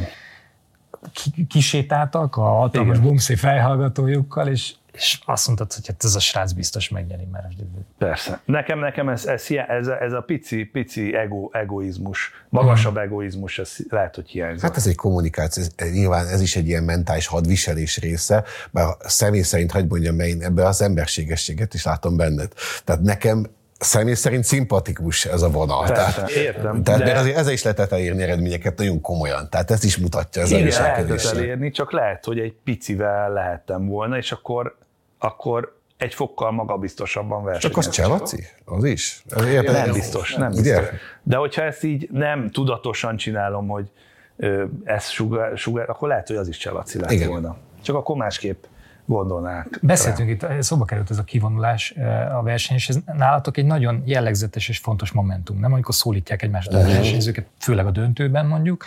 Kisétáltak a hatalmas bumszé fejhallgatójukkal, és azt mondtad, hogy hát ez a srác biztos megnyeri már. Persze. Nekem ez a pici egoizmus, magasabb egoizmus, ez lehet, hogy hiányzik. Hát ez egy kommunikáció, nyilván ez is egy ilyen mentális hadviselés része, bár személy szerint, hadd mondjam, mert én ebben az emberségességet is látom benned. Tehát nekem személy szerint szimpatikus ez a vonal. Persze, értem. Tehát de... azért ezzel is lehetett elérni eredményeket nagyon komolyan. Tehát ezt is mutatja ez a viselkedés. Lehetett elérni, csak lehet, hogy egy picivel lehettem volna, és akkor egy fokkal magabiztosabban versenyezni. Csak az Cselaci? Az is? Nem biztos. De hogyha ezt így nem tudatosan csinálom, hogy ez sugár, akkor lehet, hogy az is Cselaci lett volna. Csak akkor másképp gondolnák. Beszéltünk itt, szóba került ez a kivonulás a verseny, és ez nálatok egy nagyon jellegzetes és fontos momentum, nem? Amikor szólítják egymást a versenyzőket, főleg a döntőben mondjuk,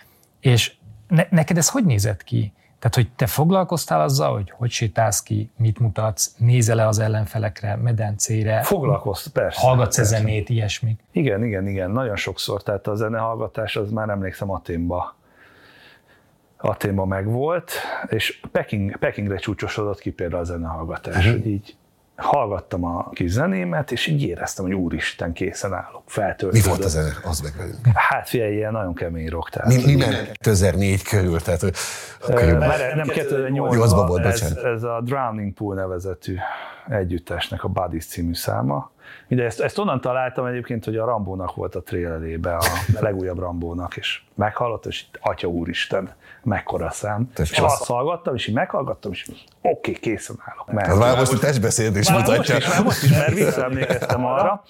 és neked ez hogy nézett ki? Tehát, hogy te foglalkoztál azzal, hogy sétálsz ki, mit mutatsz, nézel-e az ellenfelekre, medencére? Foglalkoztam, persze. Hallgatsz zenét, ilyesmik? Igen, nagyon sokszor. Tehát a zenehallgatás, az már emlékszem Athénban megvolt, és Pekingre csúcsosodott ki például a zenehallgatás, hogy így hallgattam a kis zenémet, és így éreztem, hogy úristen, készen állok, feltöltődött. Mi volt a zene? Az meg velünk. Hát figyelj, ilyen nagyon kemény rock. Mi ment 2004 körül? Tehát, nem 2008-ban volt, ez a Drowning Pool nevezetű együttesnek a Buddies című száma. De ezt onnan találtam egyébként, hogy a Rambónak volt a trailerébe, a legújabb Rambónak, és meghallottam, és Atya úristen, mekkora szám. És azt hallgattam, és így meghallgattam, és oké, készen állok. Már most a testbeszédés mutatja. Most is, mert visszaemlékeztem arra,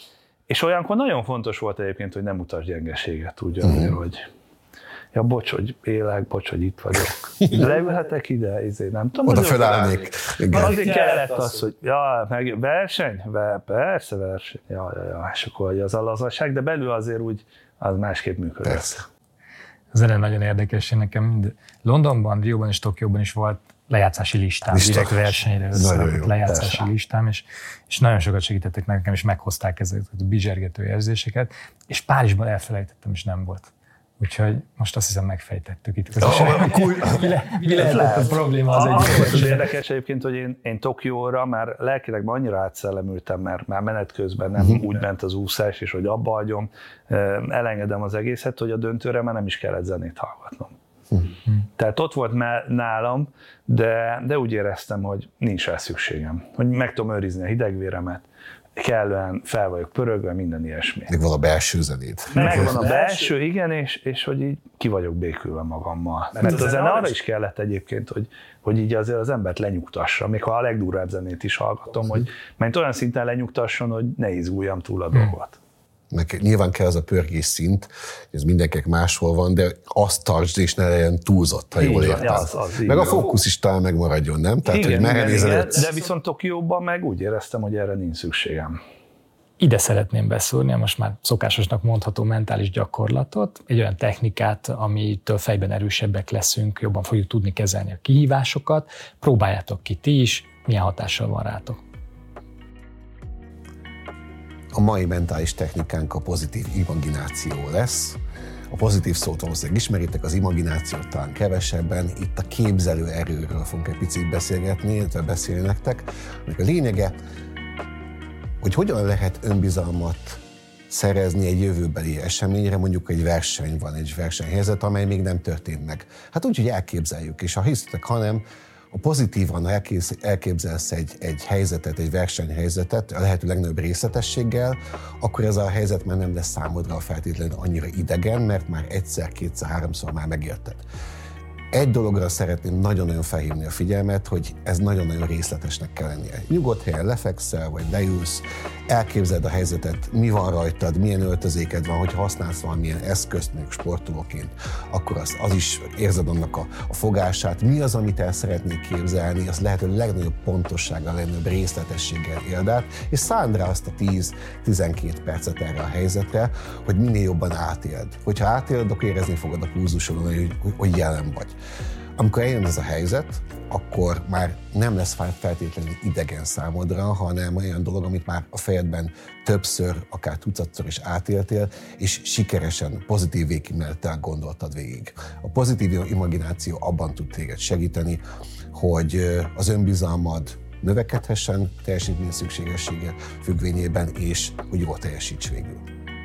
És olyankor nagyon fontos volt egyébként, hogy nem mutasd gyengeséget, úgy azért, hogy ja, bocs, hogy élek, bocs, hogy itt vagyok. Leülhetek ide, nem tudom. Oda felállnék. Azért kellett az, hogy meg verseny? Persze verseny. Ja, és akkor az a lazaság, de belül azért úgy az másképp működött. Persze. Az ennél nagyon érdekes, én nekem mind Londonban, Rióban és Tokióban is volt lejátszási listám, direkt versenyre összerakott lejátszási listám, és nagyon sokat segítettek nekem, és meghozták ezeket a bizsergető érzéseket, és Párizsban elfelejtettem, és nem volt. Úgyhogy most azt hiszem megfejtettük itt közösen. Mi lehet a probléma az egyik? Az érdekes egyébként, hogy én Tokióra már lelkileg annyira átszellemültem, mert már menet közben nem úgy ment az úszás, és hogy abba hagyom, elengedem az egészet, hogy a döntőre már nem is kellett zenét hallgatnom. Tehát ott volt nálam, de úgy éreztem, hogy nincs rá szükségem. Hogy meg tudom őrizni a hidegvéremet, kellően fel vagyok pörögve, minden ilyesmi. Megvan a belső zenét. Megvan a belső, igen, és hogy így ki vagyok békülve magammal. Mert a zene arra is kellett egyébként, hogy így azért az embert lenyugtassa, még ha a legdurvább zenét is hallgatom, hogy mert olyan szinten lenyugtasson, hogy ne izguljam túl a dolgot. Meg nyilván kell az a pörgés szint, ez mindenkinek máshol van, de azt tartsd, és ne legyen túlzott, ha jól értem. Meg a fókusz is talán megmaradjon, nem? Tehát, igen, hogy merre nézel. De viszont Tokióban meg úgy éreztem, hogy erre nincs szükségem. Ide szeretném beszúrni, most már szokásosnak mondható mentális gyakorlatot, egy olyan technikát, amitől fejben erősebbek leszünk, jobban fogjuk tudni kezelni a kihívásokat. Próbáljátok ki ti is, milyen hatással van rátok. A mai mentális technikánk a pozitív imagináció lesz. A pozitív szót valószínűleg ismeritek, az imaginációt talán kevesebben. Itt a képzelő erőről fogunk egy picit beszélgetni, illetve beszélni nektek. A lényege, hogy hogyan lehet önbizalmat szerezni egy jövőbeli eseményre, mondjuk egy verseny van, egy versenyhelyzet, amely még nem történt meg. Hát úgy, hogy elképzeljük, és ha hisztek, hanem ha pozitívan elképzelsz egy helyzetet, egy versenyhelyzetet, a lehető legnagyobb részletességgel, akkor ez a helyzet már nem lesz számodra feltétlenül annyira idegen, mert már egyszer, kétszer, háromszor már megérted. Egy dologra szeretném nagyon-nagyon felhívni a figyelmet, hogy ez nagyon-nagyon részletesnek kell lennie. Nyugodt helyen lefekszel, vagy leülsz, elképzeld a helyzetet, mi van rajtad, milyen öltözéked van, hogyha használsz valamilyen eszközt, még sportolóként, akkor az is érzed annak a fogását. Mi az, amit el szeretnék képzelni, az lehető legnagyobb pontossággal, legnagyobb részletességgel éld át, és szánd rá azt a 10-12 percet erre a helyzetre, hogy minél jobban átéld. Hogyha átéld, akkor érezni fogod a pulzusodon, hogy jelen vagy. Amikor eljön ez a helyzet, akkor már nem lesz feltétlenül idegen számodra, hanem olyan dolog, amit már a fejedben többször, akár tucatszor is átéltél, és sikeresen, pozitív végkimenettel gondoltad végig. A pozitív imagináció abban tud téged segíteni, hogy az önbizalmad növekedhessen teljesítmény szükségessége függvényében, és hogy jól teljesíts végül.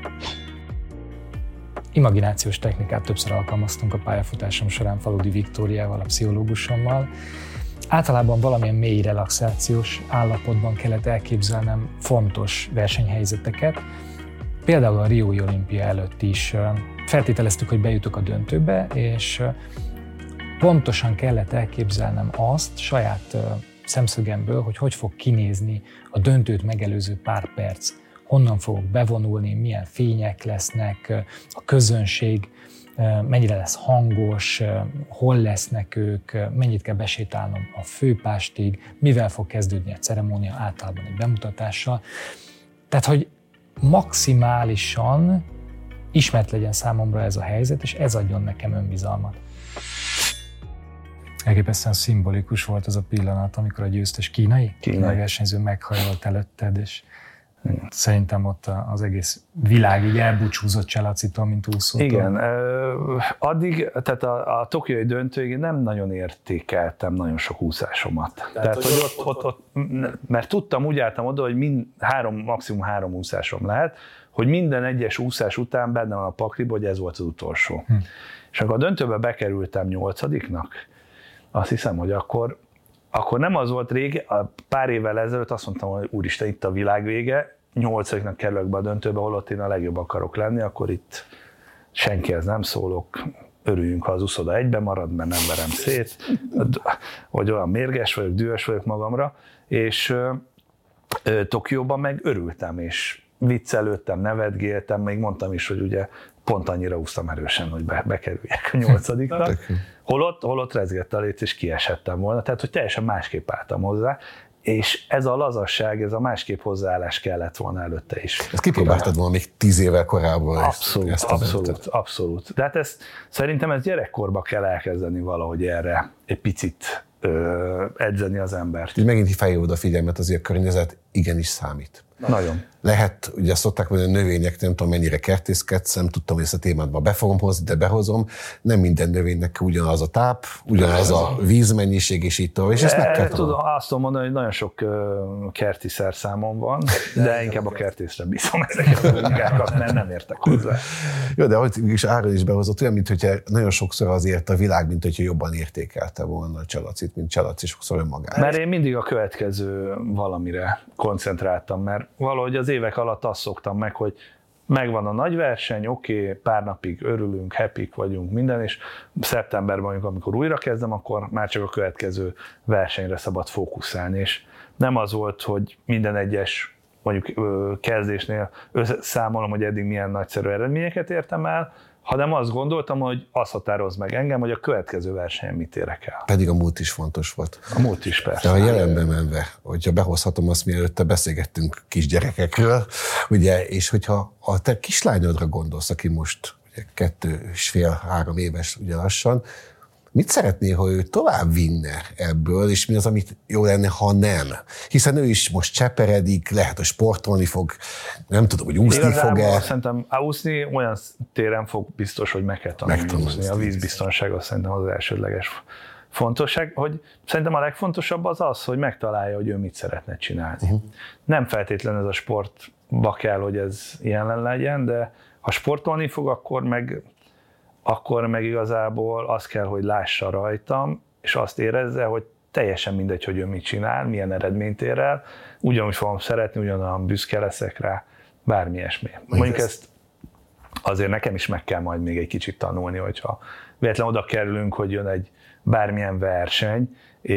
Imaginációs technikát többször alkalmaztunk a pályafutásom során Faludi Viktóriával, a pszichológusommal. Általában valamilyen mély relaxációs állapotban kellett elképzelnem fontos versenyhelyzeteket. Például a Riói olimpia előtt is feltételeztük, hogy bejutok a döntőbe, és pontosan kellett elképzelnem azt saját szemszögemből, hogy fog kinézni a döntőt megelőző pár perc. Honnan fogok bevonulni, milyen fények lesznek, a közönség, mennyire lesz hangos, hol lesznek ők, mennyit kell besétálnom a főpástig, mivel fog kezdődni a ceremónia, általában egy bemutatással. Tehát, hogy maximálisan ismert legyen számomra ez a helyzet, és ez adjon nekem önbizalmat. Elképesztően szimbolikus volt az a pillanat, amikor a győztes kínai versenyző meghajolt előtted, és szerintem ott az egész világ így elbúcsúzott Cselacitól, mint úszótól. Igen, addig, tehát a tokiói döntőig nem nagyon értékeltem nagyon sok úszásomat. Tehát hogy ott, mert tudtam, úgy álltam oda, hogy maximum három úszásom lehet, hogy minden egyes úszás után benne van a pakliba, hogy ez volt az utolsó. És akkor a döntőbe bekerültem 8-nak, azt hiszem, hogy akkor nem az volt rég, pár évvel ezelőtt azt mondtam, hogy úristen, itt a világ vége, 8-nak kerülök be a döntőbe, holott én a legjobb akarok lenni, akkor itt senkihez nem szólok, örüljünk, ha az úszoda egyben marad, mert nem verem szét, hogy olyan mérges vagyok, dühös vagyok magamra, és Tokióban meg örültem, és viccelődtem, nevetgéltem, még mondtam is, hogy ugye pont annyira úsztam erősen, hogy bekerüljek a 8-ra. Holott rezgett a léc, és kiesettem volna, tehát hogy teljesen másképp álltam hozzá, és ez a lazasság, ez a másképp hozzáállás kellett volna előtte is. Ezt kipróbáltad volna még 10 évvel korábban? Abszolút. De hát szerintem ez gyerekkorba kell elkezdeni valahogy erre egy picit edzeni az embert. Így megint felhívod a figyelmet, azért a környezet igenis számít. Nagyon. Lehet, ugye szokták mondani, a növények, nem tudom mennyire kertészkedsz, nem tudtam, hogy ezt a témát ma be fogom hozni, de behozom. Nem minden növénynek ugyanaz a táp, ugyanaz a vízmennyiség, és így tovább. És ezt meg kell tudom. Azt tudom mondani, hogy nagyon sok kerti szerszámom van, de inkább a kertészre bízom ezeket a munkákat, mert nem értek hozzá. Jó, de ahogy is Áron is behozott, olyan, mint hogyha nagyon sokszor azért a világ, mint hogyha jobban értékelte volna a Csalacit, mint Csalaci sokszor önmagára. Mert én mindig a következő valamire koncentráltam, mert valahogy az évek alatt azt szoktam meg, hogy megvan a nagy verseny, oké, pár napig örülünk, happyk vagyunk, minden, és szeptemberben, amikor újra kezdem, akkor már csak a következő versenyre szabad fókuszálni, és nem az volt, hogy minden egyes mondjuk kezdésnél számolom, hogy eddig milyen nagyszerű eredményeket értem el, hanem azt gondoltam, hogy azt határoz meg engem, hogy a következő versenyen mit érek el. Pedig a múlt is fontos volt. A múlt is persze. De a jelenbe menve, hogyha behozhatom azt, mielőtt beszélgettünk kisgyerekekről, ugye, és hogyha a te kislányodra gondolsz, aki most ugye 2,5-3 éves ugye lassan, mit szeretnél, ha ő tovább vinne ebből, és mi az, amit jó lenne, ha nem? Hiszen ő is most cseperedik, lehet, hogy sportolni fog, nem tudom, hogy úszni fog-e. Szerintem úszni olyan téren fog biztos, hogy meg kell tanulni úszni. A vízbiztonság az szerintem az elsődleges fontosság, hogy szerintem a legfontosabb az, hogy megtalálja, hogy ő mit szeretne csinálni. Nem feltétlenül ez a sportba kell, hogy ez jelen legyen, de ha sportolni fog, akkor meg igazából azt kell, hogy lássa rajtam, és azt érezze, hogy teljesen mindegy, hogy ő mit csinál, milyen eredményt ér el, ugyanúgy fogom szeretni, ugyanolyan büszke leszek rá, bármi ilyesmi. Mondjuk ezt azért nekem is meg kell majd még egy kicsit tanulni, hogyha véletlenül oda kerülünk, hogy jön egy bármilyen verseny,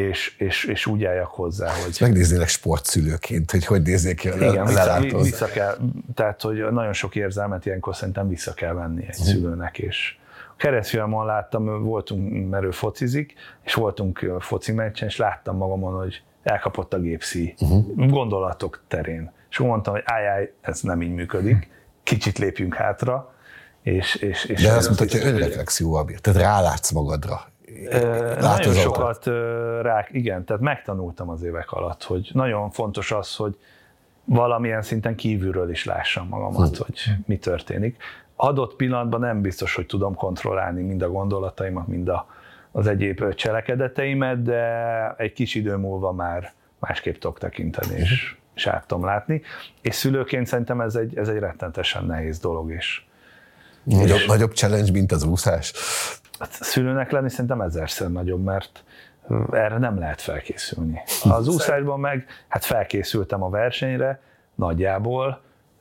és úgy álljak hozzá, hogy... Megnéznélek sportszülőként, hogy nézzék ki a lelátón. Vissza kell, tehát hogy nagyon sok érzelmet ilyenkor szerintem vissza kell venni egy szülőnek, és keresztfiamon láttam, voltunk, mert ő focizik, és voltunk foci meccsen, és láttam magamon, hogy elkapott a gépszíj gondolatok terén. És úgy mondtam, hogy állj, ez nem így működik, kicsit lépjünk hátra, és de azt mondta, hogy önreflexióval bír, tehát rálátsz magadra. Nagyon sokat igen, tehát megtanultam az évek alatt, hogy nagyon fontos az, hogy valamilyen szinten kívülről is lássam magamat, hogy mi történik. Adott pillanatban nem biztos, hogy tudom kontrollálni mind a gondolataimat, mind az egyéb cselekedeteimet, de egy kis idő múlva már másképp tudok tekinteni, és át tudom látni. És szülőként szerintem ez egy rettentesen nehéz dolog is. Nagyobb challenge, mint az úszás? Szülőnek lenni szerintem 1000-szer nagyobb, mert erre nem lehet felkészülni. Az úszásban meg, hát felkészültem a versenyre, nagyjából,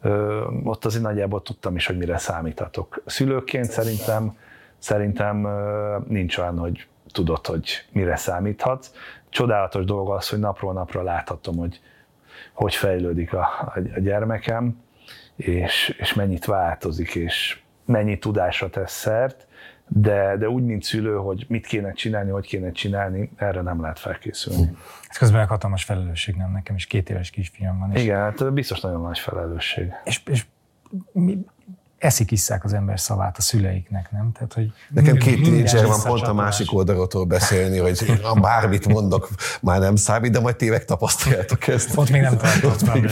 ott azért nagyjából tudtam is, hogy mire számíthatok. Szülőként szerintem nincs olyan, hogy tudod, hogy mire számíthatsz. Csodálatos dolog az, hogy napról napra láthatom, hogy fejlődik a gyermekem, és mennyit változik, és mennyi tudásra tesz szert, de úgy, mint szülő, hogy mit kéne csinálni, hogy kéne csinálni, erre nem lehet felkészülni. Ez közben egy hatalmas felelősség, nem? Nekem is 2 éves kisfiam van. Igen, hát biztos nagyon nagy felelősség. És eszik-isszák az ember szavát a szüleiknek, nem? Tehát, hogy nekem 2 tínédzser van, pont a másik oldalról beszélni, hogy bármit mondok, már nem számít, de majd tényleg tapasztaljátok ezt. Ott még nem tartott.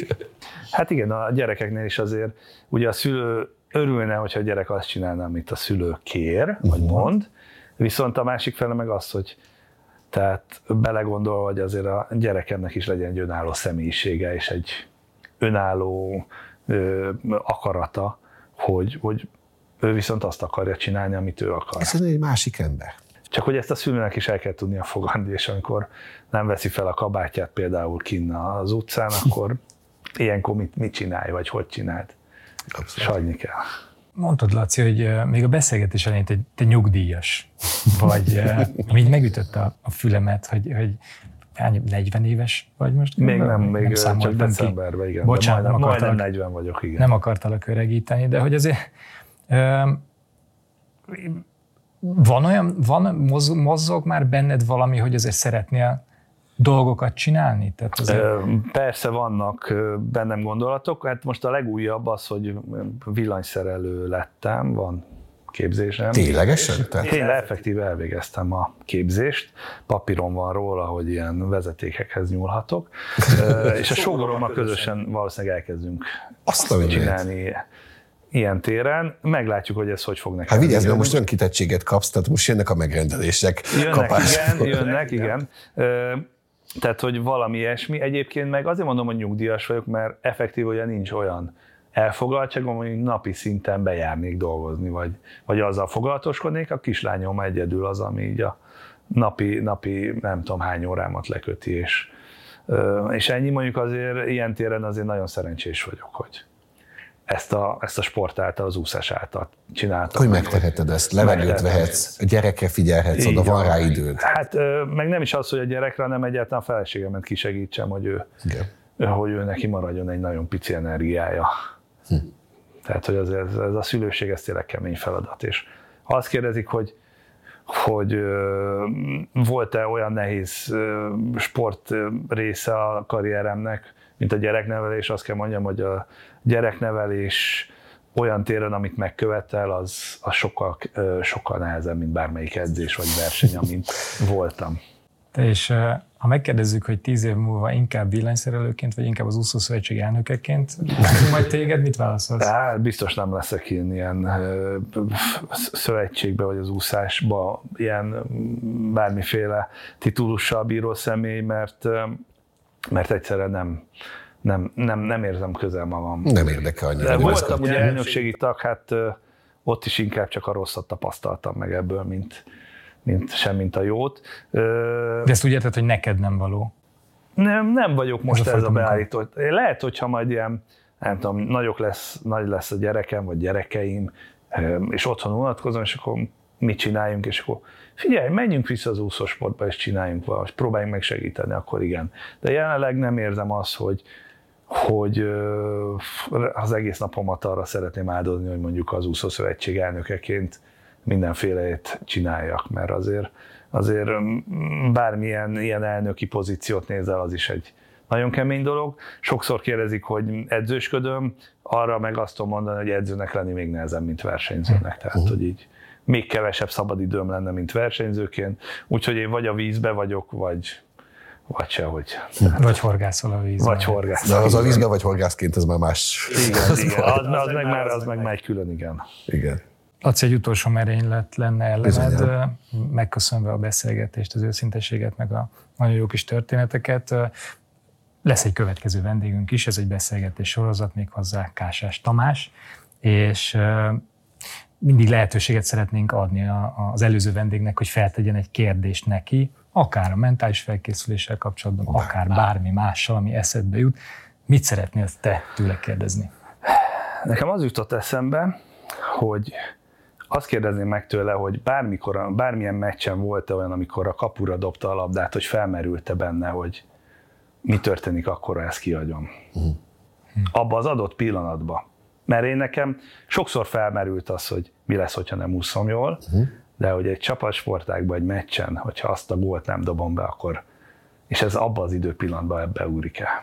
Hát igen, a gyerekeknél is azért, ugye a szülő örülne, hogyha a gyerek azt csinálna, amit a szülő kér, vagy mond, viszont a másik fele meg az, hogy tehát belegondol, hogy azért a gyerekemnek is legyen egy önálló személyisége, és egy önálló akarata, hogy ő viszont azt akarja csinálni, amit ő akar. Ez egy másik ember. Csak hogy ezt a szülőnek is el kell tudnia fogadni, és amikor nem veszi fel a kabátját például kinn az utcán, akkor ilyenkor mit csinálj, vagy hogy csináld. És hagyni kell. Mondtad, Laci, hogy még a beszélgetés elején te nyugdíjas vagy, így megütötte a fülemet, hogy 40 éves vagy most? Még nem csak decemberben, igen. Bocsánat, majdnem 40 vagyok, igen. Nem akartalak öregíteni, de hogy azért mozog már benned valami, hogy azért szeretnél dolgokat csinálni? Tehát azért... Persze vannak bennem gondolatok. Hát most a legújabb az, hogy villanyszerelő lettem, van képzésem. Ténylegesen? Én effektíve elvégeztem a képzést. Papíron van róla, hogy ilyen vezetékekhez nyúlhatok. És a sógorommal közösen valószínűleg elkezdünk csinálni ilyen téren. Meglátjuk, hogy ez hogy fog nekem. Hát vigyázz, mert most olyan kitettséget kapsz, tehát most jönnek a megrendelések. Jönnek, igen. Tehát, hogy valami ilyesmi. Egyébként meg azért mondom, hogy nyugdíjas vagyok, mert effektív olyan nincs olyan elfoglaltságom, hogy napi szinten bejárnék dolgozni, vagy azzal foglalatoskodnék. A kislányom egyedül az, ami így a napi nem tudom hány órámat leköti, és ennyi. Mondjuk azért ilyen téren azért nagyon szerencsés vagyok, hogy ezt a sport által, az úszás által csináltam. Hogy megteheted ezt? Levegőt vehetsz, a gyerekre figyelhetsz, oda van rá időd. Hát meg nem is az, hogy a gyerekre, hanem egyáltalán a feleségemet kisegítsem, hogy ő neki maradjon egy nagyon pici energiája. Tehát, hogy ez a szülőség, ez tényleg kemény feladat. És ha azt kérdezik, hogy volt-e olyan nehéz sport része a karrieremnek, mint a gyereknevelés, azt kell mondjam, hogy a gyereknevelés olyan téren, amit megkövetel, az sokkal nehezebb, mint bármelyik edzés vagy verseny, amin voltam. És ha megkérdezzük, hogy 10 év múlva inkább villanyszerelőként, vagy inkább az úszószövetség elnökeként, majd téged mit válaszolsz? Hát biztos nem leszek ilyen szövetségbe, vagy az úszásba ilyen bármiféle titulussal bíró személy, mert egyszerűen nem érzem közel magam. Nem érdekel annyira. De voltam ugye elnökségi tag, hát ott is inkább csak a rosszat tapasztaltam meg ebből, mint a jót. De ezt úgy érted, hogy neked nem való? Nem vagyok most ez a beállító. Lehet, hogyha majd ilyen, nem tudom, nagy lesz a gyerekem, vagy gyerekeim, és otthon unatkozom, és akkor mit csináljunk, és akkor figyelj, menjünk vissza az úszósportba, és csináljunk valahogy, próbáljunk meg segíteni, akkor igen. De jelenleg nem érzem azt, hogy az egész napomat arra szeretném áldozni, hogy mondjuk az úszószövetség elnökeként mindenfélét csináljak, mert azért bármilyen ilyen elnöki pozíciót nézel, az is egy nagyon kemény dolog. Sokszor kérdezik, hogy edzősködöm, arra meg azt tudom mondani, hogy edzőnek lenni még nehezebb, mint versenyzőnek. Tehát, hogy így még kevesebb szabadidőm lenne, mint versenyzőként. Úgyhogy én vagy a vízbe vagyok, vagy sehogy. Vagy horgászol a vízbe. Vagy horgászol. De az a vízbe vagy horgászként, ez már más. Igen. Az meg már egy külön, igen. Igen. Laci, egy utolsó merénylet lenne ellened, megköszönve a beszélgetést, az őszinteséget, meg a nagyon jó kis történeteket. Lesz egy következő vendégünk is, ez egy beszélgetés sorozat, méghozzá Kásás Tamás, és mindig lehetőséget szeretnénk adni az előző vendégnek, hogy feltegyen egy kérdést neki, akár a mentális felkészüléssel kapcsolatban, akár bármi mással, ami eszedbe jut. Mit szeretnél te tőle kérdezni? Nekem az jutott eszembe, hogy azt kérdezném meg tőle, hogy bármilyen meccsen volt-e olyan, amikor a kapura dobta a labdát, hogy felmerült-e benne, hogy mi történik akkor, ha ezt kihagyom. Abba az adott pillanatban. Mert én nekem sokszor felmerült az, hogy mi lesz, hogyha nem úszom jól, de hogy egy csapatsportágban, egy meccsen, hogyha azt a gólt nem dobom be, akkor, és ez abban az időpillanatban ebbe ugrik el.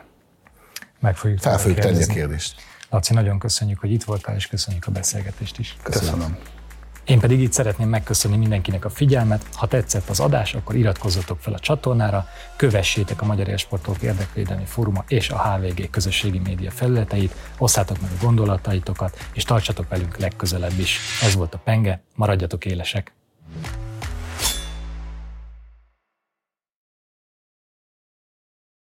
Fel fogjuk tenni a kérdést. Laci, nagyon köszönjük, hogy itt voltál, és köszönjük a beszélgetést is. Köszönöm. Én pedig itt szeretném megköszönni mindenkinek a figyelmet. Ha tetszett az adás, akkor iratkozzatok fel a csatornára, kövessétek a Magyar Élsportok Érdekvédelmi Fóruma és a HVG közösségi média felületeit, osszátok meg a gondolataitokat, és tartsatok velünk legközelebb is. Ez volt a Penge, maradjatok élesek!